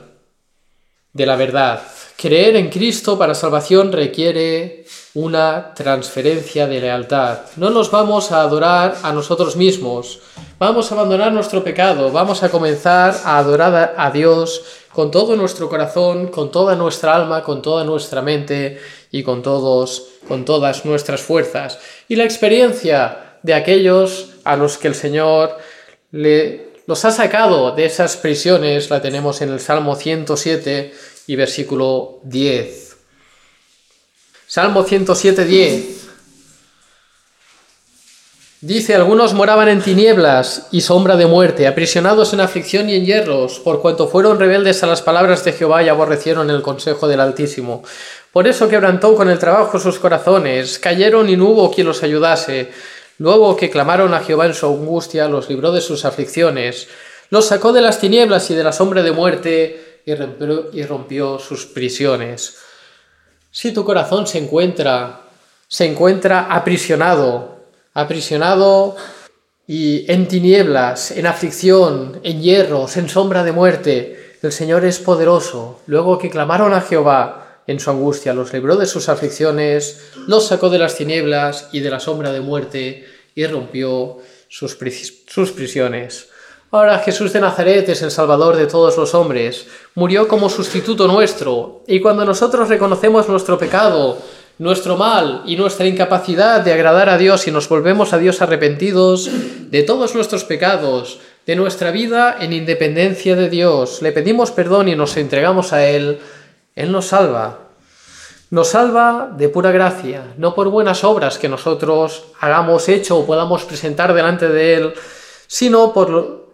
de la verdad. Creer en Cristo para salvación requiere una transferencia de lealtad. No nos vamos a adorar a nosotros mismos, vamos a abandonar nuestro pecado, vamos a comenzar a adorar a Dios con todo nuestro corazón, con toda nuestra alma, con toda nuestra mente y con, todos, con todas nuestras fuerzas. Y la experiencia de aquellos a los que el Señor le, los ha sacado de esas prisiones la tenemos en el Salmo ciento siete y versículo diez. Salmo ciento siete, diez. Dice, algunos moraban en tinieblas y sombra de muerte, aprisionados en aflicción y en hierros, por cuanto fueron rebeldes a las palabras de Jehová y aborrecieron el consejo del Altísimo. Por eso quebrantó con el trabajo sus corazones, cayeron y no hubo quien los ayudase. Luego que clamaron a Jehová en su angustia, los libró de sus aflicciones, los sacó de las tinieblas y de la sombra de muerte y rompió, y rompió sus prisiones. Si tu corazón se encuentra, se encuentra aprisionado, aprisionado y en tinieblas, en aflicción, en hierros, en sombra de muerte, el Señor es poderoso. Luego que clamaron a Jehová en su angustia, los libró de sus aflicciones, los sacó de las tinieblas y de la sombra de muerte y rompió sus, pris- sus prisiones. Ahora Jesús de Nazaret es el Salvador de todos los hombres, murió como sustituto nuestro, y cuando nosotros reconocemos nuestro pecado, nuestro mal y nuestra incapacidad de agradar a Dios y nos volvemos a Dios arrepentidos de todos nuestros pecados, de nuestra vida en independencia de Dios, le pedimos perdón y nos entregamos a Él, Él nos salva. Nos salva de pura gracia, no por buenas obras que nosotros hagamos hecho o podamos presentar delante de Él, sino por,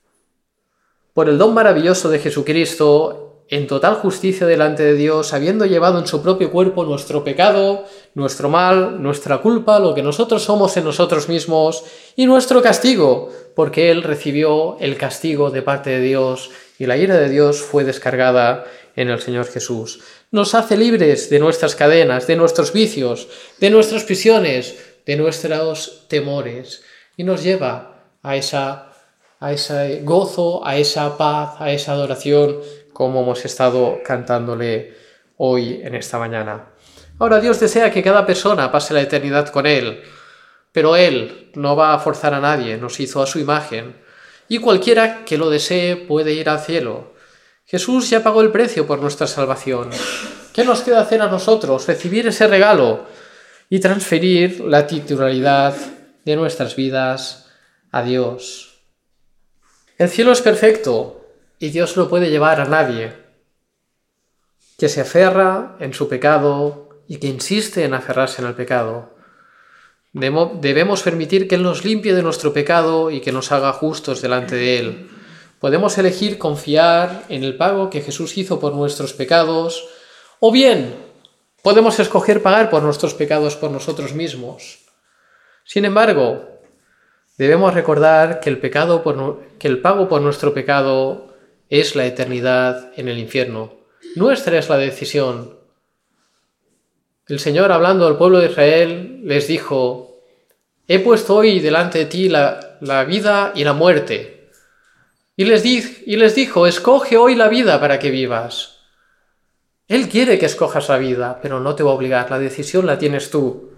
por el don maravilloso de Jesucristo, en total justicia delante de Dios, habiendo llevado en su propio cuerpo nuestro pecado, nuestro mal, nuestra culpa, lo que nosotros somos en nosotros mismos, y nuestro castigo, porque Él recibió el castigo de parte de Dios, y la ira de Dios fue descargada en el Señor Jesús. Nos hace libres de nuestras cadenas, de nuestros vicios, de nuestras prisiones, de nuestros temores, y nos lleva a, esa, a ese gozo, a esa paz, a esa adoración, como hemos estado cantándole hoy en esta mañana. Ahora Dios desea que cada persona pase la eternidad con Él, pero Él no va a forzar a nadie, nos hizo a su imagen, y cualquiera que lo desee puede ir al cielo. Jesús ya pagó el precio por nuestra salvación. ¿Qué nos queda hacer a nosotros? Recibir ese regalo y transferir la titularidad de nuestras vidas a Dios. El cielo es perfecto, y Dios no puede llevar a nadie que se aferra en su pecado y que insiste en aferrarse en el pecado. Debemos permitir que Él nos limpie de nuestro pecado y que nos haga justos delante de Él. Podemos elegir confiar en el pago que Jesús hizo por nuestros pecados, o bien podemos escoger pagar por nuestros pecados por nosotros mismos. Sin embargo, debemos recordar que el, pecado por, que el pago por nuestro pecado es la eternidad en el infierno. Nuestra es la decisión. El Señor, hablando al pueblo de Israel, les dijo: he puesto hoy delante de ti la, la vida y la muerte. Y les, di, y les dijo: escoge hoy la vida para que vivas. Él quiere que escojas la vida, pero no te va a obligar. La decisión la tienes tú.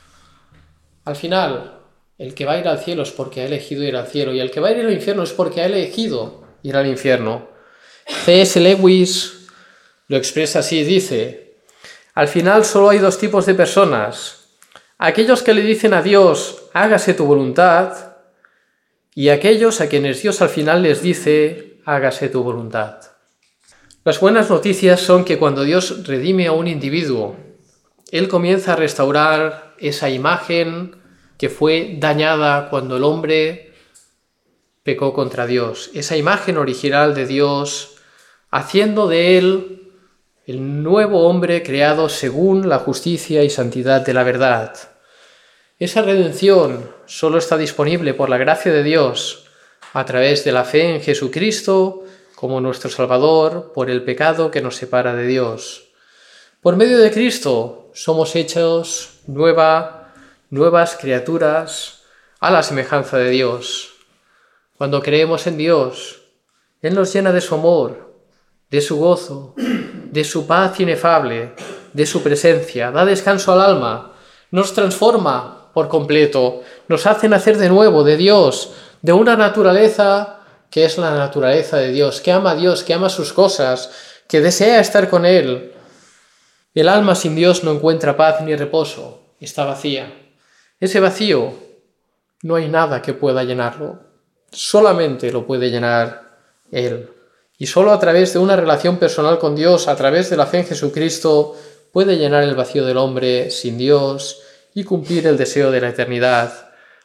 Al final, el que va a ir al cielo es porque ha elegido ir al cielo, y el que va a ir al infierno es porque ha elegido ir al infierno. C S Lewis lo expresa así, dice: al final solo hay dos tipos de personas, aquellos que le dicen a Dios, hágase tu voluntad, y aquellos a quienes Dios al final les dice, hágase tu voluntad. Las buenas noticias son que cuando Dios redime a un individuo, Él comienza a restaurar esa imagen que fue dañada cuando el hombre pecó contra Dios, esa imagen original de Dios, haciendo de Él el nuevo hombre creado según la justicia y santidad de la verdad. Esa redención solo está disponible por la gracia de Dios, a través de la fe en Jesucristo como nuestro Salvador, por el pecado que nos separa de Dios. Por medio de Cristo somos hechos nueva, nuevas criaturas a la semejanza de Dios. Cuando creemos en Dios, Él nos llena de su amor, de su gozo, de su paz inefable, de su presencia, da descanso al alma, nos transforma por completo, nos hace nacer de nuevo de Dios, de una naturaleza que es la naturaleza de Dios, que ama a Dios, que ama sus cosas, que desea estar con Él. El alma sin Dios no encuentra paz ni reposo, está vacía. Ese vacío no hay nada que pueda llenarlo. Solamente lo puede llenar Él. Y solo a través de una relación personal con Dios, a través de la fe en Jesucristo, puede llenar el vacío del hombre sin Dios y cumplir el deseo de la eternidad.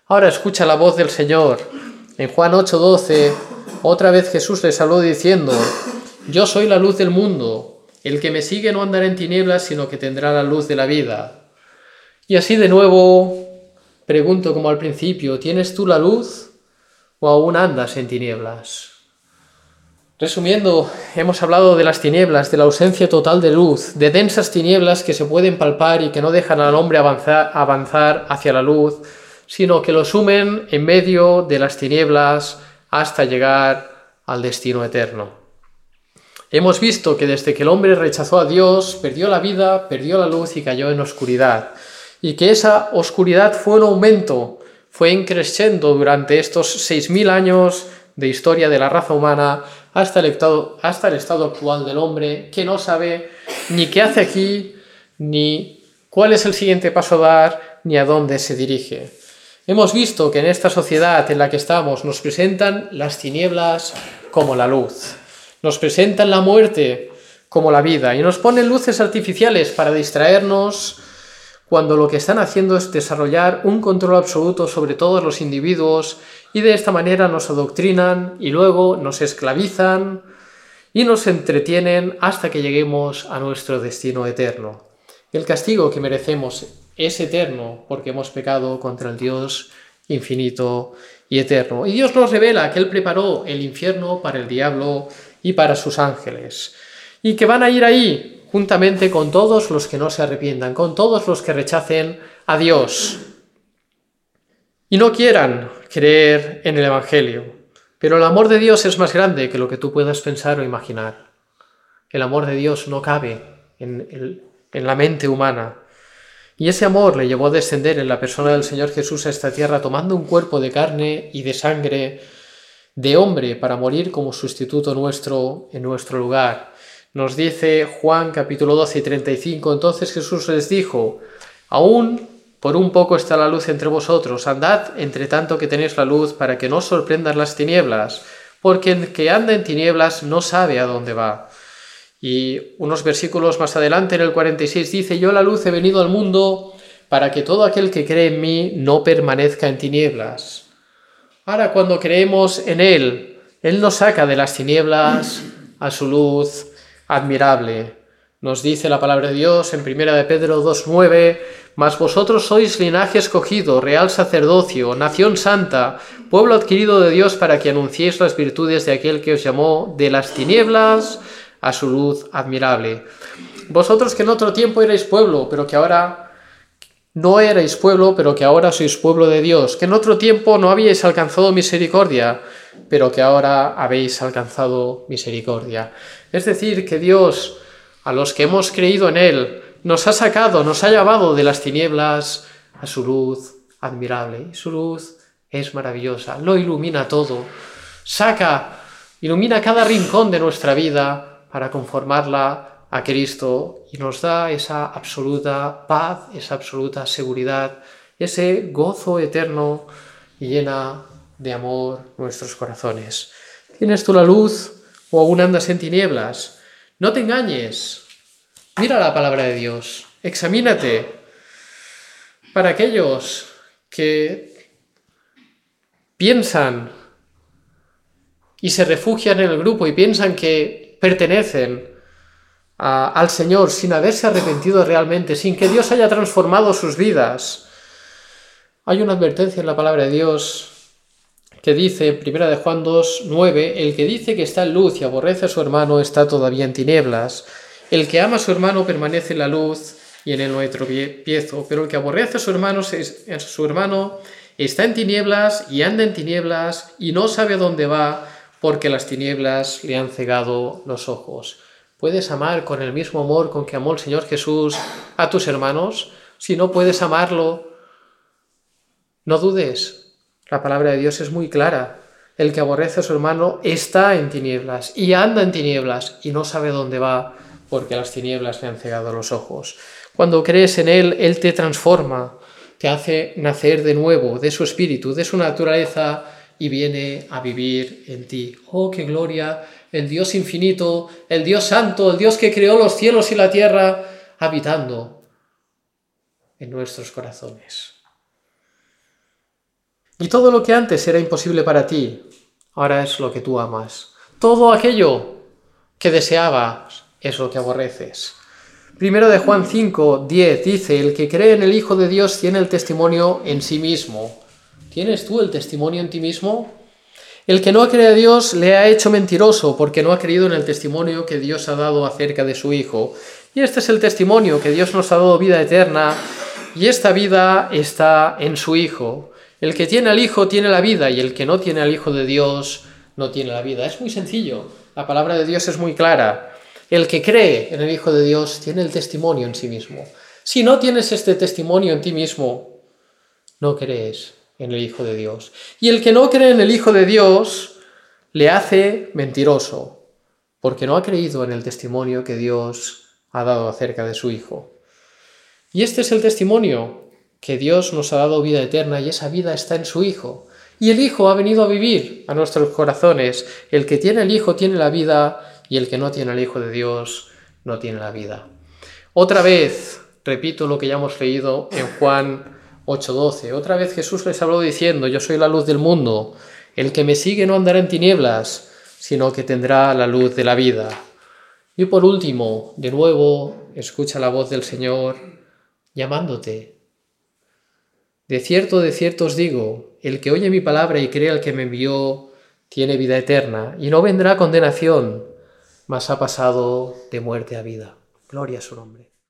Ahora escucha la voz del Señor. En Juan ocho doce, otra vez Jesús les habló diciendo: yo soy la luz del mundo. El que me sigue no andará en tinieblas, sino que tendrá la luz de la vida. Y así de nuevo pregunto como al principio: ¿tienes tú la luz o aún andas en tinieblas? Resumiendo, hemos hablado de las tinieblas, de la ausencia total de luz, de densas tinieblas que se pueden palpar y que no dejan al hombre avanzar, avanzar hacia la luz, sino que lo sumen en medio de las tinieblas hasta llegar al destino eterno. Hemos visto que desde que el hombre rechazó a Dios, perdió la vida, perdió la luz y cayó en oscuridad, y que esa oscuridad fue un aumento, fue increciendo durante estos seis mil años de historia de la raza humana hasta el, estado, hasta el estado actual del hombre, que no sabe ni qué hace aquí, ni cuál es el siguiente paso a dar, ni a dónde se dirige. Hemos visto que en esta sociedad en la que estamos nos presentan las tinieblas como la luz, nos presentan la muerte como la vida y nos ponen luces artificiales para distraernos, cuando lo que están haciendo es desarrollar un control absoluto sobre todos los individuos, y de esta manera nos adoctrinan y luego nos esclavizan y nos entretienen hasta que lleguemos a nuestro destino eterno. El castigo que merecemos es eterno porque hemos pecado contra el Dios infinito y eterno. Y Dios nos revela que Él preparó el infierno para el diablo y para sus ángeles, y que van a ir ahí juntamente con todos los que no se arrepientan, con todos los que rechacen a Dios y no quieran creer en el Evangelio. Pero el amor de Dios es más grande que lo que tú puedas pensar o imaginar. El amor de Dios no cabe en, el, en la mente humana. Y ese amor le llevó a descender en la persona del Señor Jesús a esta tierra, tomando un cuerpo de carne y de sangre de hombre para morir como sustituto nuestro en nuestro lugar. Nos dice Juan capítulo doce y treinta y cinco, entonces Jesús les dijo: aún por un poco está la luz entre vosotros, andad entre tanto que tenéis la luz, para que no os sorprendan las tinieblas, porque el que anda en tinieblas no sabe a dónde va. Y unos versículos más adelante, en el cuarenta y seis, dice: yo la luz he venido al mundo para que todo aquel que cree en mí no permanezca en tinieblas. Ahora, cuando creemos en Él, Él nos saca de las tinieblas a su luz admirable. Nos dice la palabra de Dios en primera de Pedro dos nueve: mas vosotros sois linaje escogido, real sacerdocio, nación santa, pueblo adquirido de Dios, para que anunciéis las virtudes de aquel que os llamó de las tinieblas a su luz admirable. Vosotros que en otro tiempo erais pueblo, pero que ahora no erais pueblo, pero que ahora sois pueblo de Dios, que en otro tiempo no habíais alcanzado misericordia, pero que ahora habéis alcanzado misericordia. Es decir, que Dios, a los que hemos creído en Él, nos ha sacado, nos ha llevado de las tinieblas a su luz admirable. Y su luz es maravillosa, lo ilumina todo, saca, ilumina cada rincón de nuestra vida para conformarla a Cristo, y nos da esa absoluta paz, esa absoluta seguridad, ese gozo eterno, y llena de amor nuestros corazones. ¿Tienes tú la luz o aún andas en tinieblas? No te engañes. Mira la palabra de Dios, examínate. Para aquellos que piensan y se refugian en el grupo y piensan que pertenecen a, al Señor sin haberse arrepentido realmente, sin que Dios haya transformado sus vidas, hay una advertencia en la palabra de Dios que dice en primera de Juan dos nueve: el que dice que está en luz y aborrece a su hermano está todavía en tinieblas. El que ama a su hermano permanece en la luz y en él no hay tropiezo, pero el que aborrece a su hermano, a su hermano está en tinieblas y anda en tinieblas y no sabe a dónde va, porque las tinieblas le han cegado los ojos. ¿Puedes amar con el mismo amor con que amó el Señor Jesús a tus hermanos? Si no puedes amarlo, no dudes. La palabra de Dios es muy clara. El que aborrece a su hermano está en tinieblas y anda en tinieblas y no sabe dónde va, porque las tinieblas le han cegado los ojos. Cuando crees en Él, Él te transforma, te hace nacer de nuevo, de su espíritu, de su naturaleza, y viene a vivir en ti. ¡Oh, qué gloria! El Dios infinito, el Dios santo, el Dios que creó los cielos y la tierra, habitando en nuestros corazones. Y todo lo que antes era imposible para ti, ahora es lo que tú amas. Todo aquello que deseabas es lo que aborreces. Primero de Juan cinco, diez dice, el que cree en el Hijo de Dios tiene el testimonio en sí mismo. ¿Tienes tú el testimonio en ti mismo? El que no cree a Dios le ha hecho mentiroso porque no ha creído en el testimonio que Dios ha dado acerca de su Hijo. Y este es el testimonio, que Dios nos ha dado vida eterna y esta vida está en su Hijo. El que tiene al Hijo tiene la vida y el que no tiene al Hijo de Dios no tiene la vida. Es muy sencillo, la palabra de Dios es muy clara. El que cree en el Hijo de Dios tiene el testimonio en sí mismo. Si no tienes este testimonio en ti mismo, no crees en el Hijo de Dios. Y el que no cree en el Hijo de Dios le hace mentiroso, porque no ha creído en el testimonio que Dios ha dado acerca de su Hijo. Y este es el testimonio, que Dios nos ha dado vida eterna y esa vida está en su Hijo. Y el Hijo ha venido a vivir a nuestros corazones. El que tiene el Hijo tiene la vida y el que no tiene el Hijo de Dios no tiene la vida. Otra vez, repito lo que ya hemos leído en Juan ocho doce. Otra vez Jesús les habló diciendo, yo soy la luz del mundo. El que me sigue no andará en tinieblas, sino que tendrá la luz de la vida. Y por último, de nuevo, escucha la voz del Señor llamándote. De cierto, de cierto os digo, el que oye mi palabra y cree al que me envió, tiene vida eterna, y no vendrá condenación, mas ha pasado de muerte a vida. Gloria a su nombre.